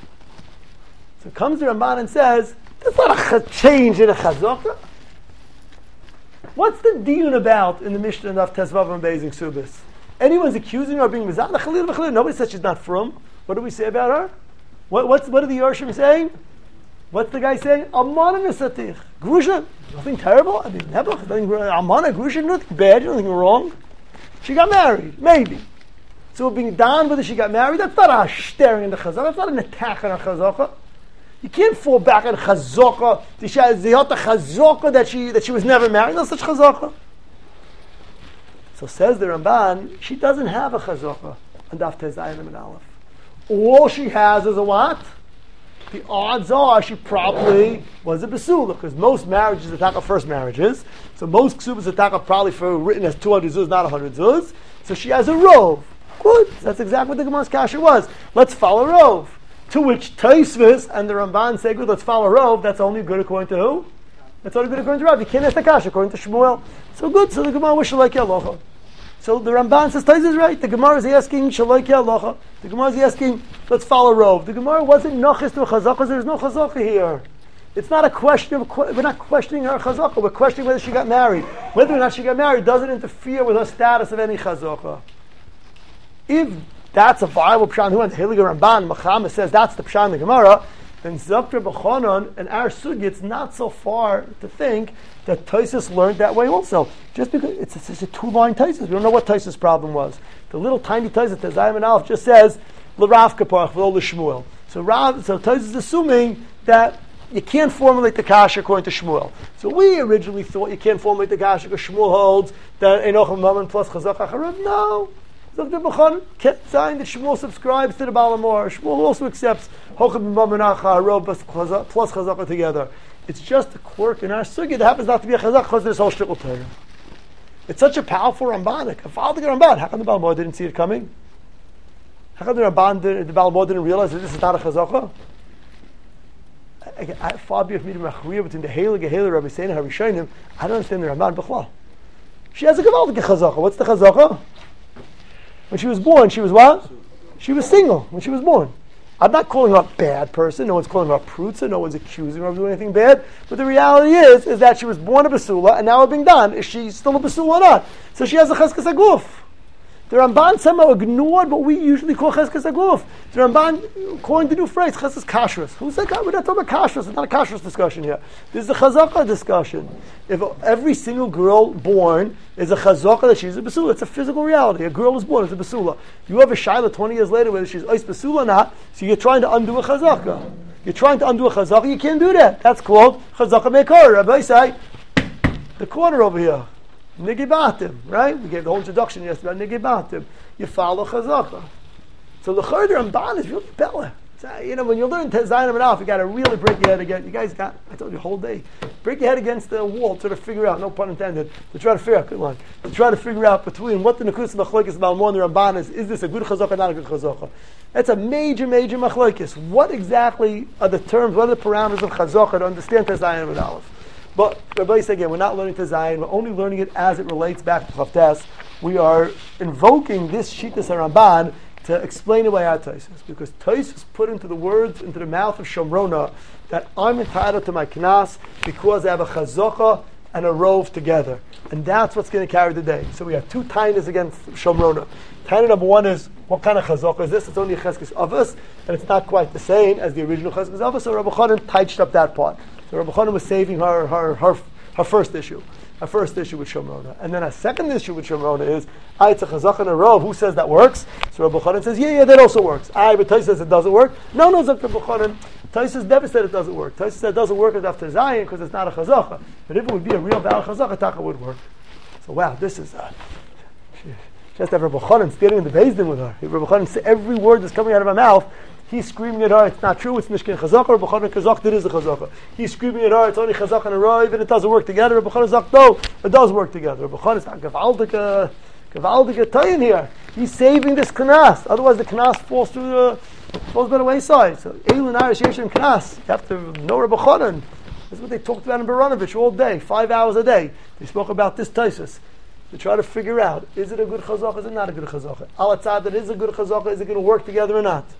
So comes the Ramban and says, that's not a change in a chazaka. What's the diyun about in the Mishnah of Tezvav and Beis and Ksubis? Anyone's accusing her of being mizan, nobody said she's not from. What do we say about her? What are the Yorshim saying? What's the guy saying? Amana v'satich. Grusha, nothing terrible. I mean, Nebuch, Amana, Grusha, nothing bad, nothing wrong. She got married, maybe. So being down whether she got married, that's not a staring in the chazaka, that's not an attack on her chazaka. You can't fall back on chazaka, the chazaka that she was never married, no such chazaka. So says the Ramban, she doesn't have a chazaka on Daf Tezayim and Aleph. All she has is a what? The odds are she probably was a basula, because most marriages attack first marriages. So most ksubas attack probably for written as 200 zuz, not 100 zuz. So she has a rov. Good. That's exactly what the Gemara's kasha was. Let's follow rov. To which Taisvis and the Ramban say, good, let's follow rov. That's only good according to who? That's only good according to Rav. You can't ask the kasha according to Shmuel. So good. So the Gemara was shalai aloha. So the Ramban says, Taisvis is right. The Gemara is asking shalai aloha. The Gemara is asking, let's follow rov. The Gemara wasn't nachis to a chazaka. There's no chazaka here. It's not a question of, we're not questioning her chazaka. We're questioning whether she got married. Whether or not she got married doesn't interfere with her status of any chazaka. If that's a viable pshan, who and the Hiliga Ramban, Machama says that's the pshan in the Gemara, then Zakter B'chanan and our sugi, it's not so far to think that Taisus learned that way also. Just because it's a two-line Taisus. We don't know what Taisus' problem was. The little tiny Taisus, Tezayim and Aleph, just says, L'Rav Kaparach, V'lo L'Shmuel. So Taisus is assuming that you can't formulate the kasha according to Shmuel. So we originally thought you can't formulate the kasha because Shmuel holds that Enoch Mammon plus Chazak Acharav. No. Zakter B'chanan kept saying that Shmuel subscribes to the Baal HaMor. Shmuel also accepts Hochab Mammon Acharav plus Chazak together. It's just a quirk in our sugi that happens not to be a Chazak because there's whole shtickle Torah. It's such a powerful Rambanik. A father Ramban. How come the Baal HaMor didn't see it coming? How come the Baal HaMor didn't realize that this is not a Chazakah? Far be of me to machriya between the Heilige Rabbi Seina Harishonim. I don't understand the Ramban B'chlal. She has a gewaltige chazaka. What's the chazaka? When she was born, she was what? She was single when she was born. I'm not calling her a bad person. No one's calling her a prutza. No one's accusing her of doing anything bad. But the reality is that she was born a basula, and now it's being done. Is she still a basula or not? So she has a cheskes aguf. The Ramban somehow ignored what we usually call cheskes aguf. The Ramban coined the new phrase, cheskes kashrus. Who said, we're not talking about kashrus. It's not a kashrus discussion here. This is a chazaka discussion. If every single girl born is a chazaka that she's a basula, it's a physical reality. A girl is born as a basula. You have a shaila 20 years later whether she's ois basula or not, so you're trying to undo a chazaka. You're trying to undo a chazaka, you can't do that. That's called chazaka mekor. Rabbi say, the corner over here. Nigibatim, right? We gave the whole introduction yesterday about Nigibatim. You follow Chazaka. So the Chayr Ramban is really bella. When you learn Tezayim and Aleph, you got to really break your head against. You guys got, I told you, a whole day. Break your head against the wall to figure out, no pun intended, to try to figure out, good one, to try to figure out between what the Nekus Machlokes about more and the Ramban is this a good Chazaka or not a good Chazaka? That's a major, major Machlokes. What exactly are the terms, what are the parameters of Chazaka to understand Tezayim and Aleph? But Rabbi said again, we're not learning Tezayin, we're only learning it as it relates back to Chavtes. We are invoking this Shittas HaRamban to explain away our Taisus. Because Taisus put into the words, into the mouth of Shomrona, that I'm entitled to my Knas because I have a Chazaka and a Rov together. And that's what's going to carry the day. So we have two tainas against Shomrona. Taina number one is, what kind of Chazaka is this? It's only a Cheskes Avos, and it's not quite the same as the original Cheskes Avos, so Rabbi Chanan touched up that part. So Rabbi Chanan was saving her first issue. Her first issue with Shomrona. And then a second issue with Shomrona is, it's a chazak and a rov. Who says that works? So Rabbi Chanan says, yeah, that also works. But Taisus says it doesn't work. No, Rabbi Chanan. Taisus never said it doesn't work. Taisus said it doesn't work after Zion because it's not a chazaka. But if it would be a real valid chazaka, Taka would work. So wow, this is... just have Rabbi Chanan standing in the Beis Din with her. Rabbi Chanan says every word that's coming out of her mouth, he's screaming at her, it's not true, it's Nishkin Chazaka, Rabbi Chanan Chazak, it is a Chazaka. He's screaming at her, it's only Chazak and a Rov, and it doesn't work together. Rabbi Chanan Chazak, no, it does work together. Rabbi Chanan is not Gavaldige Tayin here. He's saving this Knas. Otherwise the Knas falls by the wayside. So, Eilun Irish Yeshem Knas. You have to know Rabbi Chanan. That's what they talked about in Baranovich all day, 5 hours a day. They spoke about this Taisus. to try to figure out, is it a good chazaka, is it not a good chazaka? Al atzad, that is a good chazaka, is it going to work together or not?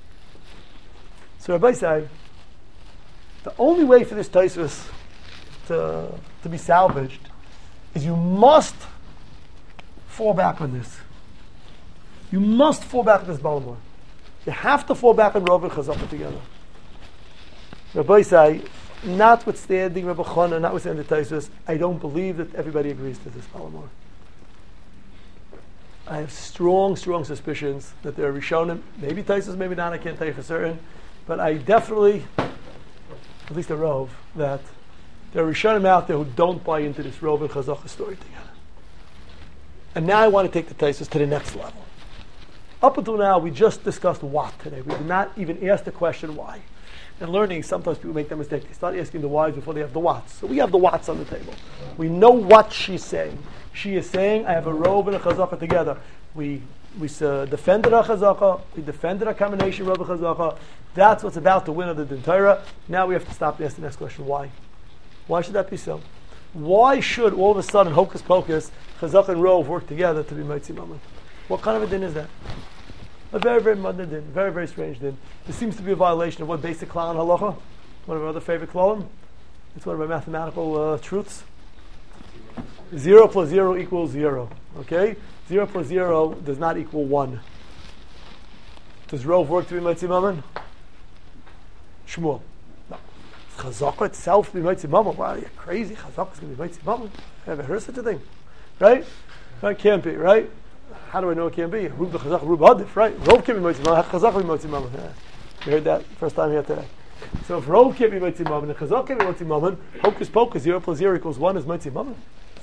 So Rabbi say, the only way for this Tosfos to be salvaged is you must fall back on this. You must fall back on this Balamor. You have to fall back on Rov and Chazaka together. Rabbi say, notwithstanding Rabbi Chana, notwithstanding the Tosfos, I don't believe that everybody agrees to this Balamor. I have strong suspicions that there are Rishonim, maybe Tosfos, maybe not, I can't tell you for certain, but I definitely, at least a Rov, that there are Rishonim out there who don't buy into this Rov and Chazaka story together. And now I want to take the Tosfos to the next level. Up until now, we just discussed what today. We did not even ask the question why. In learning, sometimes people make that mistake. They start asking the whys before they have the whats. So we have the whats on the table. We know what she's saying. She is saying, I have a Rov and a Chazaka together. We defended our Chazaka. We defended our combination Rov and Chazaka. That's what's about to win of the Din Torah. Now we have to stop and ask the next question. Why? Why should that be so? Why should all of a sudden, hocus pocus, Chazaka and Rov work together to be Motzi Mammon? What kind of a din is that? A very, very modern din, very, very strange din. This seems to be a violation of what basic klal in halacha, one of our other favorite klalim. It's one of our mathematical truths. 0 plus 0 equals 0. Okay? 0 plus 0 does not equal 1. Does Rov work to be Motzi Mammon? Shmuel. No. Chazaka itself to be Motzi Mammon. Wow, you're crazy. Chazaka is going to be Motzi Mammon. I haven't heard such a thing. Right? That can't be, right? How do I know it can't be? Rub the Chazaka, Rub Hadif, right? Rov can't be Motzi Mammon. Chazaka be Motzi Mammon. You heard that first time here today. So if Rov can't be Motzi Mammon and Chazaka can't be Motzi Mammon, hocus pocus, 0 plus 0 equals 1 is Motzi Mammon.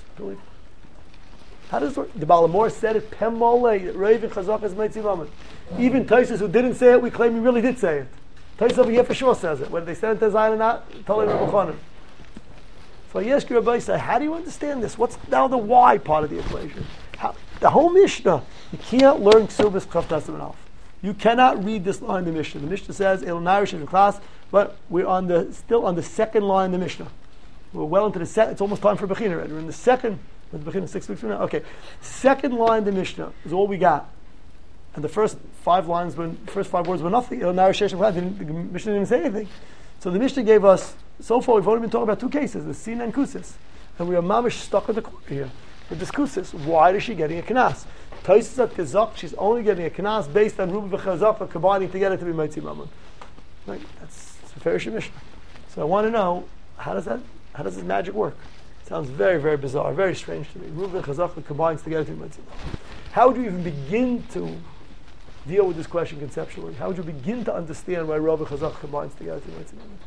How does it work? The Balamor said it, Pem Mole, that Rav and Chazaka is Motzi Mammon. Even Tosfos who didn't say it, we claim he really did say it. Tosfos over here for sure says it. Whether they said it to Zion or not, totally Rabbi Chanan. So I ask you, Rabbi, say, how do you understand this? What's now the why part of the equation? The whole Mishnah, you can't learn Ksubas Chav Tasim and Alf. You cannot read this line in the Mishnah. The Mishnah says, El Narish in class, but we're still on the second line in the Mishnah. We're well into the second, it's almost time for Bechina already. We're in the second, Bechina 6 weeks from now? Okay. Second line in the Mishnah is all we got. And the first 5 words were nothing. El Narish in class, the Mishnah didn't say anything. So the Mishnah gave us, so far we've only been talking about 2 cases, the Sina and Kusis. And we are mamish stuck in the corner here. With this Kusis, why is she getting a Knas? Tosfos at Kazak, she's only getting a Knas based on Ruba v'Chazaka combining together to be Motzi Mammon. Right? That's a fair Mishnah. So I want to know, how does this magic work? It sounds very, very bizarre, very strange to me. Ruba v'Chazaka combines together to be Motzi Mammon. How would you even begin to deal with this question conceptually? How would you begin to understand why Ruba v'Chazaka combines together to be Motzi Mammon?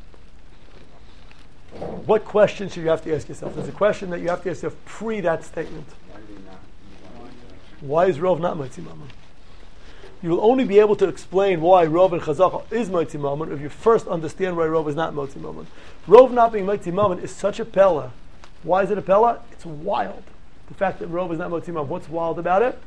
What question should you have to ask yourself? There's a question that you have to ask yourself pre that statement. Why is Rov not Motzi Mammon? You will only be able to explain why Rov and Chazaka is Motzi Mammon if you first understand why Rov is not Motzi Mammon. Rov not being Motzi Mammon is such a pella. Why is it a pella? It's wild. The fact that Rov is not Motzi Mammon. What's wild about it?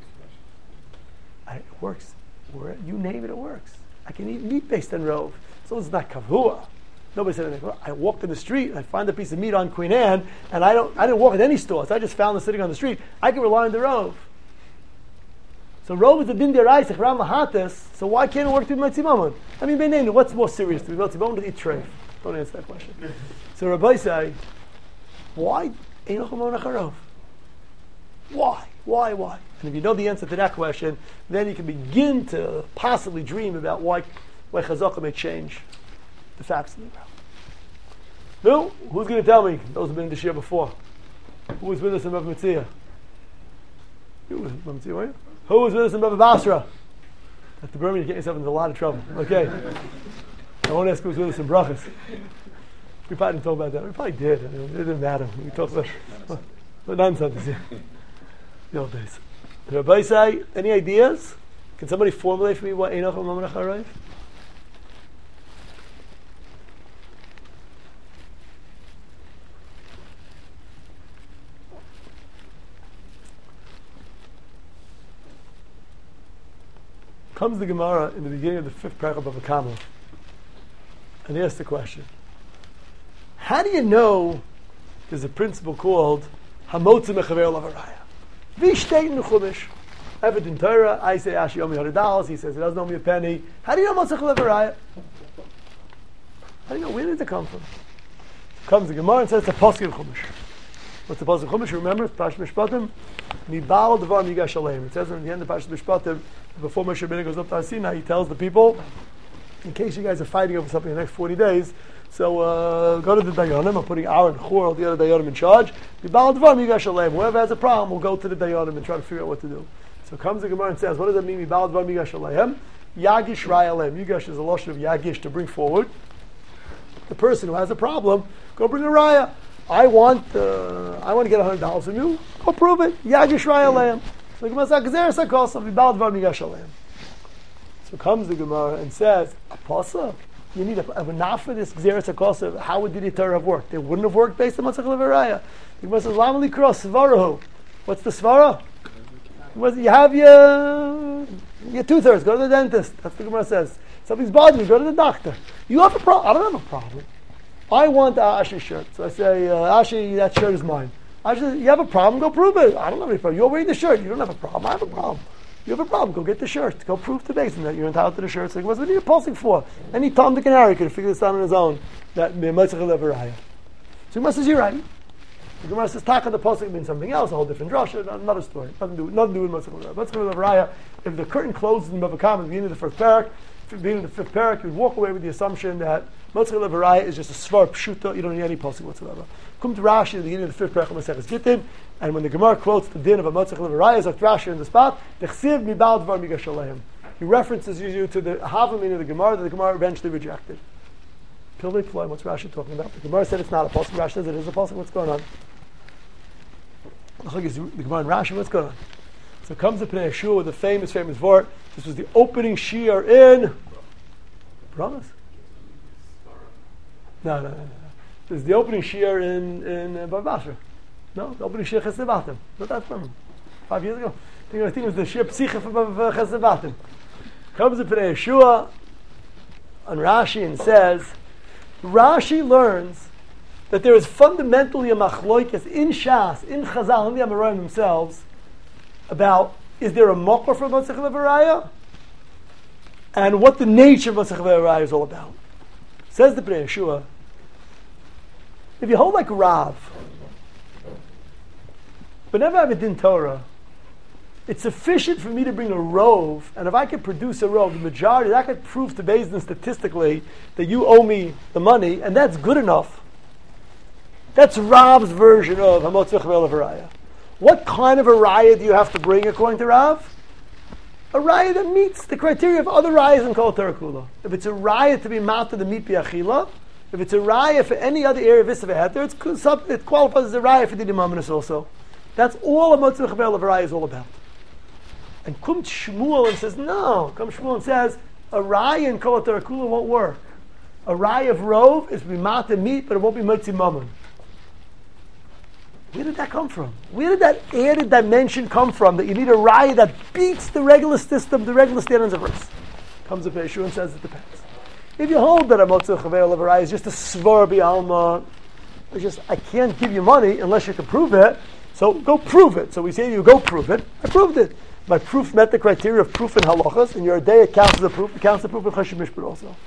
It works. You name it, it works. I can eat meat based on Rov. So it's not kavua. Nobody said anything. I walked in the street and I find a piece of meat on Queen Anne, and I didn't walk in any stores. I just found it sitting on the street. I can rely on the Rov. So Rov is a din deraisa, Ram Lahatis. So why can't it work to be Motzi Mammon? I mean, Benin, what's more serious to be Motzi Mammon to eat treif? Don't answer that question. So Rabbi say, why Einoch Mammon Acharov? Why? And if you know the answer to that question, then you can begin to possibly dream about why Chazaka may change the facts of the ground. No? Who's going to tell me? Those who've been in this year before. Who was with us in Rav Mitzia? You were Rav Mitzia, weren't you? Who was with us in Rav Basra? At the Birmingham, you get yourself into a lot of trouble. Okay. I won't ask who was with us in Brachas. We probably didn't talk about that. We probably did. I mean, it didn't matter. We talked about nonsense. The old days. Rabbi say, any ideas? Can somebody formulate for me what Einoch Mammon Acharov? Comes the Gemara in the beginning of the 5th parak of Bava Kama and asks the question, how do you know there's a principle called Hamotzi mechaver lavaraya. Vishteit in the Chumash. Evid in Torah, I say Ashi omi $100. He says he doesn't owe me a penny. How do you know Motzach lavaraya? How do you know? Where did it come from? Comes the Gemara and says it's a pasuk in Chumash. What's the pasuk in Chumash? Remember, it's Parashat Mishpatim. Mibal devar migash aleim. It says at the end of Parashat Mishpatim, before Moshe Rabbeinu goes up to Har Sinai, he tells the people, in case you guys are fighting over something in the next 40 days, so go to the Dayanim. I'm putting Aaron, Chur, all the other Dayanim in charge. Mibal devar migash aleim. Whoever has a problem will go to the Dayanim and try to figure out what to do. So comes the Gemara and says, what does that mean? Mibal devar migash aleim. Yagish raya aleim. Yigash is a lotion of yagish, to bring forward. The person who has a problem, go bring a raya. I want to get $100 from you. Go prove it. Yagish raya aleim. So the Gemara says, "Gzeres hakosav mibal devar migash aleim." So comes the Gemara and says, "A pasuk? You need a enough for this gzeres hakosav. How would the Torah have worked? They wouldn't have worked based on Motzach levaraya." The Gemara says, "Lam likros svarahu." What's the svara? You have your 2/3. Go to the dentist. That's what the Gemara says. Something's bothering you. Go to the doctor. You have a problem. I don't have a problem. I want Ashi's shirt. So I say, Ashi, that shirt is mine. Ashi says, you have a problem? Go prove it. I don't have any problem. You're wearing the shirt. You don't have a problem. I have a problem. You have a problem. Go get the shirt. Go prove to Basin that you're entitled to the shirt. So what are you pulsing for? Any Tom, Dick, and Harry could have figured this out on his own. That Motzach levaraya. So Gemara says, you're right. The Gemara says, Taka the pasuk means something else, a whole different drasha, another story. Nothing to do with Motzach levaraya. Motzach levaraya, if the curtain closes in Bava Kama at the beginning of the first parak, beginning of the fifth parak, you would walk away with the assumption that Motzach levaraya is just a svar pshuta, you don't need any pasuk whatsoever. Come to Rashi at the beginning of the fifth parak of Maseches Gittin, and when the Gemara quotes the din of a Motzach levaraya, as Rashi in the spot, Dechsiv mibal dvar migash aleim. He references you to the Havamim of the Gemara that the Gemara eventually rejected. Pilvei Ploy, what's Rashi talking about? The Gemara said it's not a pasuk. Rashi says it is a pasuk. What's going on? The Gemara and Rashi, what's going on? So comes the Pnei Yeshua with the famous vort. This was the opening shiur in Brahmas. No. This is the opening shiur in Bava Basra. No, the opening shiur Chesed Batim. Not that from 5 years ago. I think it was the shiur Psicha for Chesed Batim. Comes the Pnei Yeshua on Rashi and says, Rashi learns that there is fundamentally a machloikas in Shas, in Chazal, in the Amoraim themselves, about is there a mokor for Motzach levaraya, and what the nature of Motzach levaraya is all about. Says the Pnei Yeshua, if you hold like Rav, whenever I have a din Torah, it's sufficient for me to bring a rov, and if I could produce a rov, the majority, that could prove to Beis Din statistically that you owe me the money, and that's good enough. That's Rav's version of Hamotzach levaraya. What kind of a raya do you have to bring according to Rav? A raya that meets the criteria of other rayas in Kol Torah Kula. If it's a raya to be matzah the meat biachila, if it's a raya for any other area of Issav Heter, it qualifies as a raya for the Dimaminus also. That's all a Motzach levaraya is all about. And comes Shmuel and says, no. Comes Shmuel and says, a raya in Kol Torah Kula won't work. A raya of rov is to be matzah meat, but it won't be motzi mammon. Where did that come from? Where did that added dimension come from? That you need a raya that beats the regular system, the regular standards of risk. Comes up Yeshua and says it depends. If you hold that a Motzach levaraya is just a svar b'alma, it's just I can't give you money unless you can prove it. So go prove it. So we say to you, go prove it. I proved it. My proof met the criteria of proof in halachas, and your day it counts as a proof. It counts as a proof in chashiv mishpat also.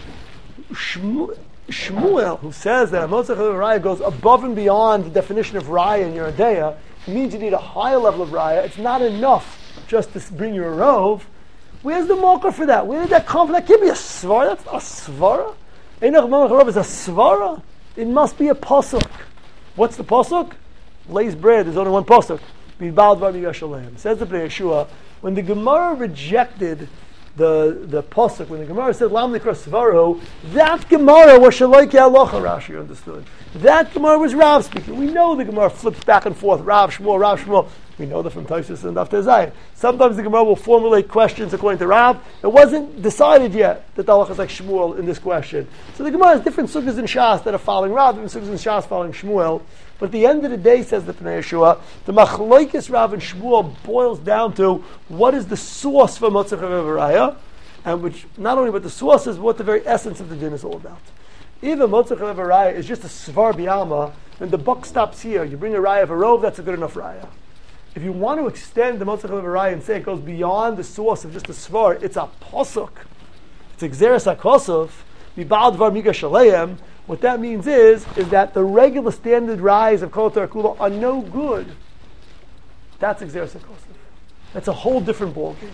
Shmuel, who says that a Motzach levaraya goes above and beyond the definition of raya in your Adeya, it means you need a higher level of raya. It's not enough just to bring you a rov. Where's the mokar for that? Where did that come from? That can't be a svara. That's a svara. Einach Malach Rov is a svara. It must be a pasuk. What's the pasuk? Lays bread. There's only one pasuk. B'bal dvar migash aleim. Says the Pnei Yeshua, when the Gemara rejected the pasuk, when the Gemara said Lam Nikra Svaru, that Gemara was Shaloike Alocha, Rashi understood. That Gemara was Rav speaking. We know the Gemara flips back and forth, Rav Shmuel. We know that from Tosfos and Daf Tezayim. Sometimes the Gemara will formulate questions according to Rav. It wasn't decided yet that the halacha is like Shmuel in this question. So the Gemara has different sugyas in Shas that are following Rav, different sugyas in Shas following Shmuel. But at the end of the day, says the Pnei Yeshua, the Machloikis Rav and Shmuel boils down to what is the source for Motzach levaraya, and which not only what the source is, but what the very essence of the din is all about. Even Motzach levaraya is just a svar b'alma, then the buck stops here. You bring a raya of a rove, that's a good enough raya. If you want to extend the Motzach of a raya and say it goes beyond the source of just a svar, it's a posuk. It's a gzeres hakosov, mibal dvar miga shaleim. What that means is that the regular standard rayas of kol Torah kula are no good. That's a gzeres hakosov. That's a whole different ballgame.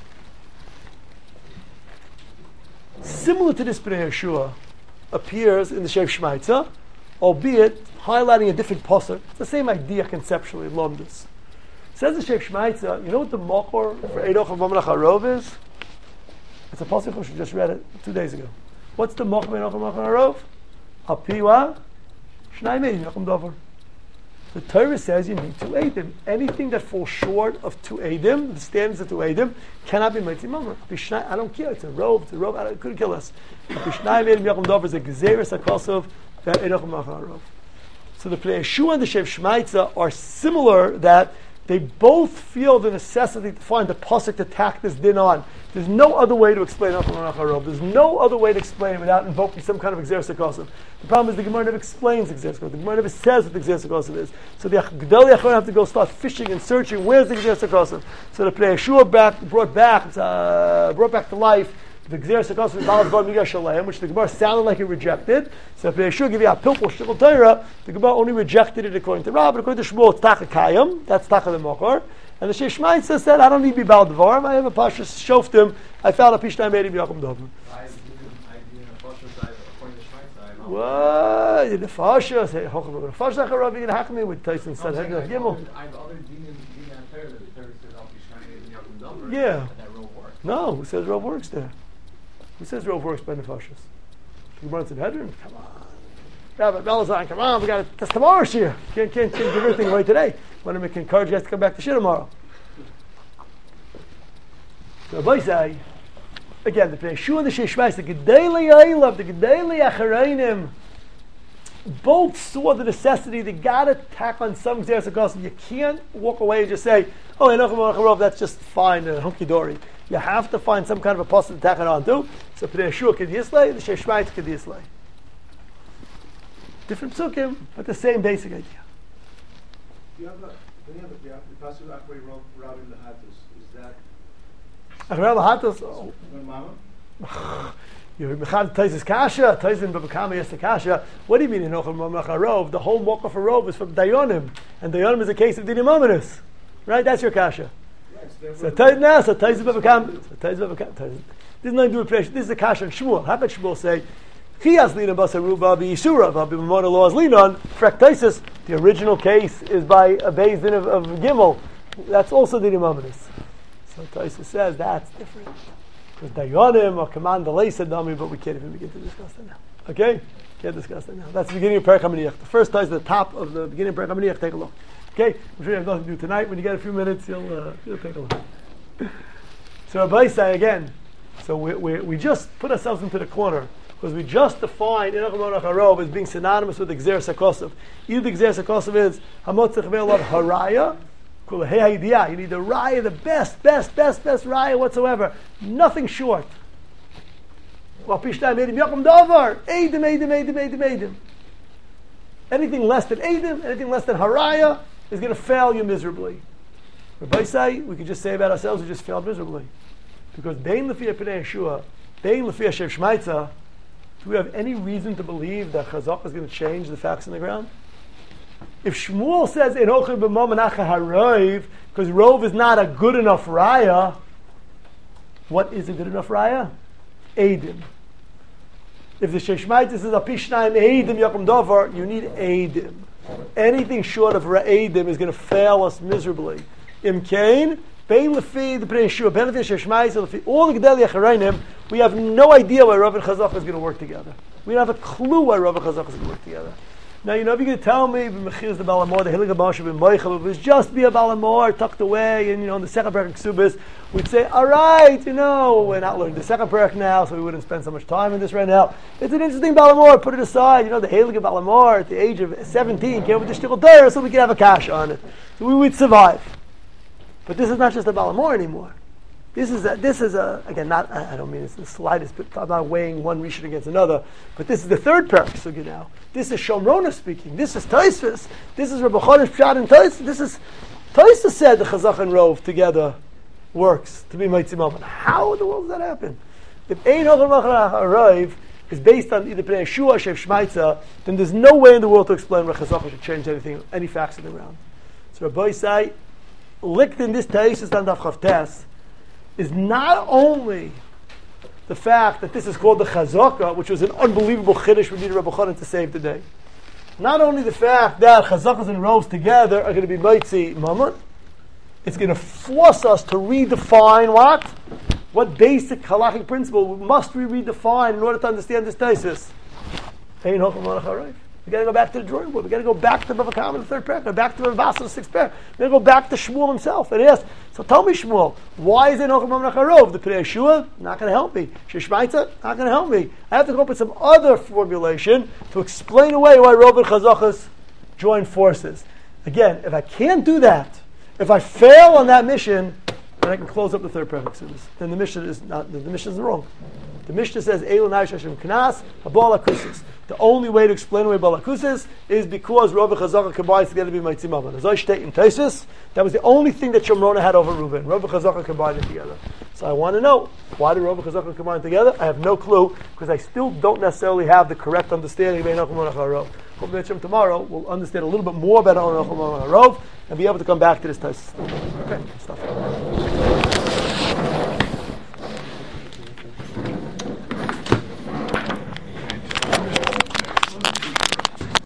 Similar to this Bnei Yeshua appears in the Shev Shmaitza, albeit highlighting a different posuk. It's the same idea conceptually, Lomdus. Says the Shev Shmaitza, you know what the makor for Eidoch of Mamanach Harov is? It's a posuk which we just read it 2 days ago. What's the makor for Eidoch of Mamanach Harov? Apiwa Shnai Medim Yakum Dover. The Torah says you need 2 Eidim. Anything that falls short of 2 Eidim, the standards of 2 Eidim, cannot be Mitzvah Mamre. I don't care. It's a robe. It couldn't kill us. Shnai Medim Yakum Dover is a Gezeres HaKosov that Eidoch of Mamanach Harov. So the Pnei Yeshua and the Shev Shmaitza are similar that they both feel the necessity to find the pasuk to tack this din on. There's no other way to explain Eidoch Mamanach Harov. There's no other way to explain it without invoking some kind of Gzeres HaKosov. The problem is the Gemara never explains Gzeres HaKosov. The Gemara never says what the Gzeres HaKosov is. So the Gedolei Achronim have to go start fishing and searching. Where's the Gzeres HaKosov? So the Pnei Yeshua brought back to life the Gzeres HaKosov in Baal Dvar Miga Shaleim, which the Gemara sounded like it rejected. So Pnei Yeshua give you a pilpul shtickle Torah. The Gemara only rejected it according to Rab, but according to Shmuel, it's Tacha Kayim. That's Tacha the Mokor. And the Shev Shmaitza said, I don't need to be Baal Dvarim. I have a Pasha Shoftim. I found a Pishnai Medim Yakum Dover. What? The Fasha say, "Hocham Fasha Charav Yin Hakmi with Tyson said, "Hegel Gimel." Yeah. No, who says Rov works there? Who says Rov works by Nefashos? The Gemara in Hedron. Come on, Rabbi Belazar, come on, we got to test tomorrow here. Can't give everything away today. Want to make encourage you guys to come back to shir tomorrow. So Rabbi say, again, the Pnei Yeshua and the Shev Shmaitza, the Gedolei Eilav, the Gedolei Achronim, both saw the necessity. They got to tack on some Gzeres HaKosov. You can't walk away and just say, "Oh, Eidoch Mamanach Harov, that's just fine, hunky dory." You have to find some kind of a posture to tack it on to. So Pnei Yeshua could yislay, the Shev Shmaitza could yislay. Different psukim, but the same basic idea. You have the Pasuk Akhrei Rav in the Hatus. Is that Akhrei Hatus? when Mama? You're Mechad Taisis Kasha, Taisin Babakama Yes Kasha. What do you mean in Eidoch Mamanach Harov? The whole Mokah for Rov is from Dayonim, and Dayonim is a case of Dinim Ominous. Right? That's your Kasha. So Taisin Babakama. This is nothing to do with Pnei. This is the Kasha and Shmuel. How about Shmuel say, Chias Linan Basaruba B'Yisura B'Mamona Laws Linan Fraktisis. The original case is by a Beis Din of Gimel. That's also Dinim Ominous. So Taisus says that's different. Because Dayanim or command the Leisa Dami, but we can't even begin to discuss that now. Okay? Can't discuss that now. That's the beginning of Perek HaManiach. The first ties at the top of the beginning of Perek HaManiach. Take a look. Okay? I'm sure you have nothing to do tonight. When you get a few minutes, you'll take a look. So Rabbi say again. So we just put ourselves into the corner because we just defined Eidoch Mamanach Harov as being synonymous with the Gzeres HaKosov. Either the Gzeres HaKosov is Hamotzach Ve'elav Haraya. You need the raya, the best raya whatsoever. Nothing short. Anything less than Eidim, anything less than haraya is going to fail you miserably. Rabbi say, we could just say about ourselves, we just failed miserably. Because Bein L'fi Pnei Yeshua, Bein L'fi Shev Shmaitza, do we have any reason to believe that Chazak is going to change the facts in the ground? If Shmuel says Eidoch Mamanach Harov because Rov is not a good enough raya, what is a good enough raya? Eidim. If the Shev Shmaitza says a Pishnayim Eidim Yakum Dover, you need Eidim. Anything short of Eidim is going to fail us miserably. Imkain, Bein L'fi the Pnei Yeshua, Bein L'fi Shev Shmaitza, L'fi all the Gedolei Achronim, we have no idea why Rav and Chazak is going to work together. We don't have a clue why Rav and Chazak is going to work together. Now, if you're going to tell me the Balamor, the Hilig Abashab in Moichel, it was just be a Balamor tucked away, and in the second parak Ksubis, we'd say, all right, we're not learning the second parak now, so we wouldn't spend so much time in this right now. It's an interesting Balamor, put it aside. The Hilig Balamor at the age of 17 came with the Shtickle Torah, so we could have a cash on it. So we would survive. But this is not just a Balamor anymore. This is a again, not, I don't mean it's the slightest, but I'm not weighing one Rishon against another, but this is the third parak sugya now. This is Shomrona speaking. This is Tosfos. This is Rabbi Chodesh Pshat and Tosfos. This is, Tosfos said the Chazak and Rov together works to be Motzi Mammon. How in the world does that happen? If Ein Hochel Machar HaRov is based on either Pnei Yeshua or Shev Shmaitza, then there's no way in the world to explain why Chazak should change anything, any facts in the ground. So Rabbi say, licked in this Tosfos and Daf Chavtes, is not only the fact that this is called the Chazaka, which was an unbelievable chiddush we needed Rabbi Chanan to save today. Not only the fact that Chazakas and Rovs together are going to be Motzi Mammon, it's going to force us to redefine what? What basic halachic principle must we redefine in order to understand this thesis? Ein Hochel Machar HaRov. We got to go back to the drawing board. We got to go back to Bava Kama, the third parak. Go back to Rav Basa, the sixth parak. We got to go back to Shmuel himself and ask. So tell me, Shmuel, why is it Ein Hochel Machar HaRov? The Pnei Yeshua not going to help me. Shishmaitza not going to help me. I have to come up with some other formulation to explain away why Rov and Chazachas join forces. Again, if I can't do that, if I fail on that mission, then I can close up the third parak. Then the mission is not. The mission is wrong. The Mishnah says, Eilu Naish Hashem Knas, Habal Akusis. The only way to explain away Bal Akusis is because Rov and Chazaka combined together to be Motzi Mammon. As I state in Tosfos, that was the only thing that Shomrona had over Reuven. Rov and Chazaka combined it together. So I want to know, why did Rov and Chazaka combine together? I have no clue, because I still don't necessarily have the correct understanding of Ein Hochel Machar HaRov. Hopefully tomorrow we'll understand a little bit more about Ein Hochel Machar HaRov and be able to come back to this Tosfos. Okay, stop.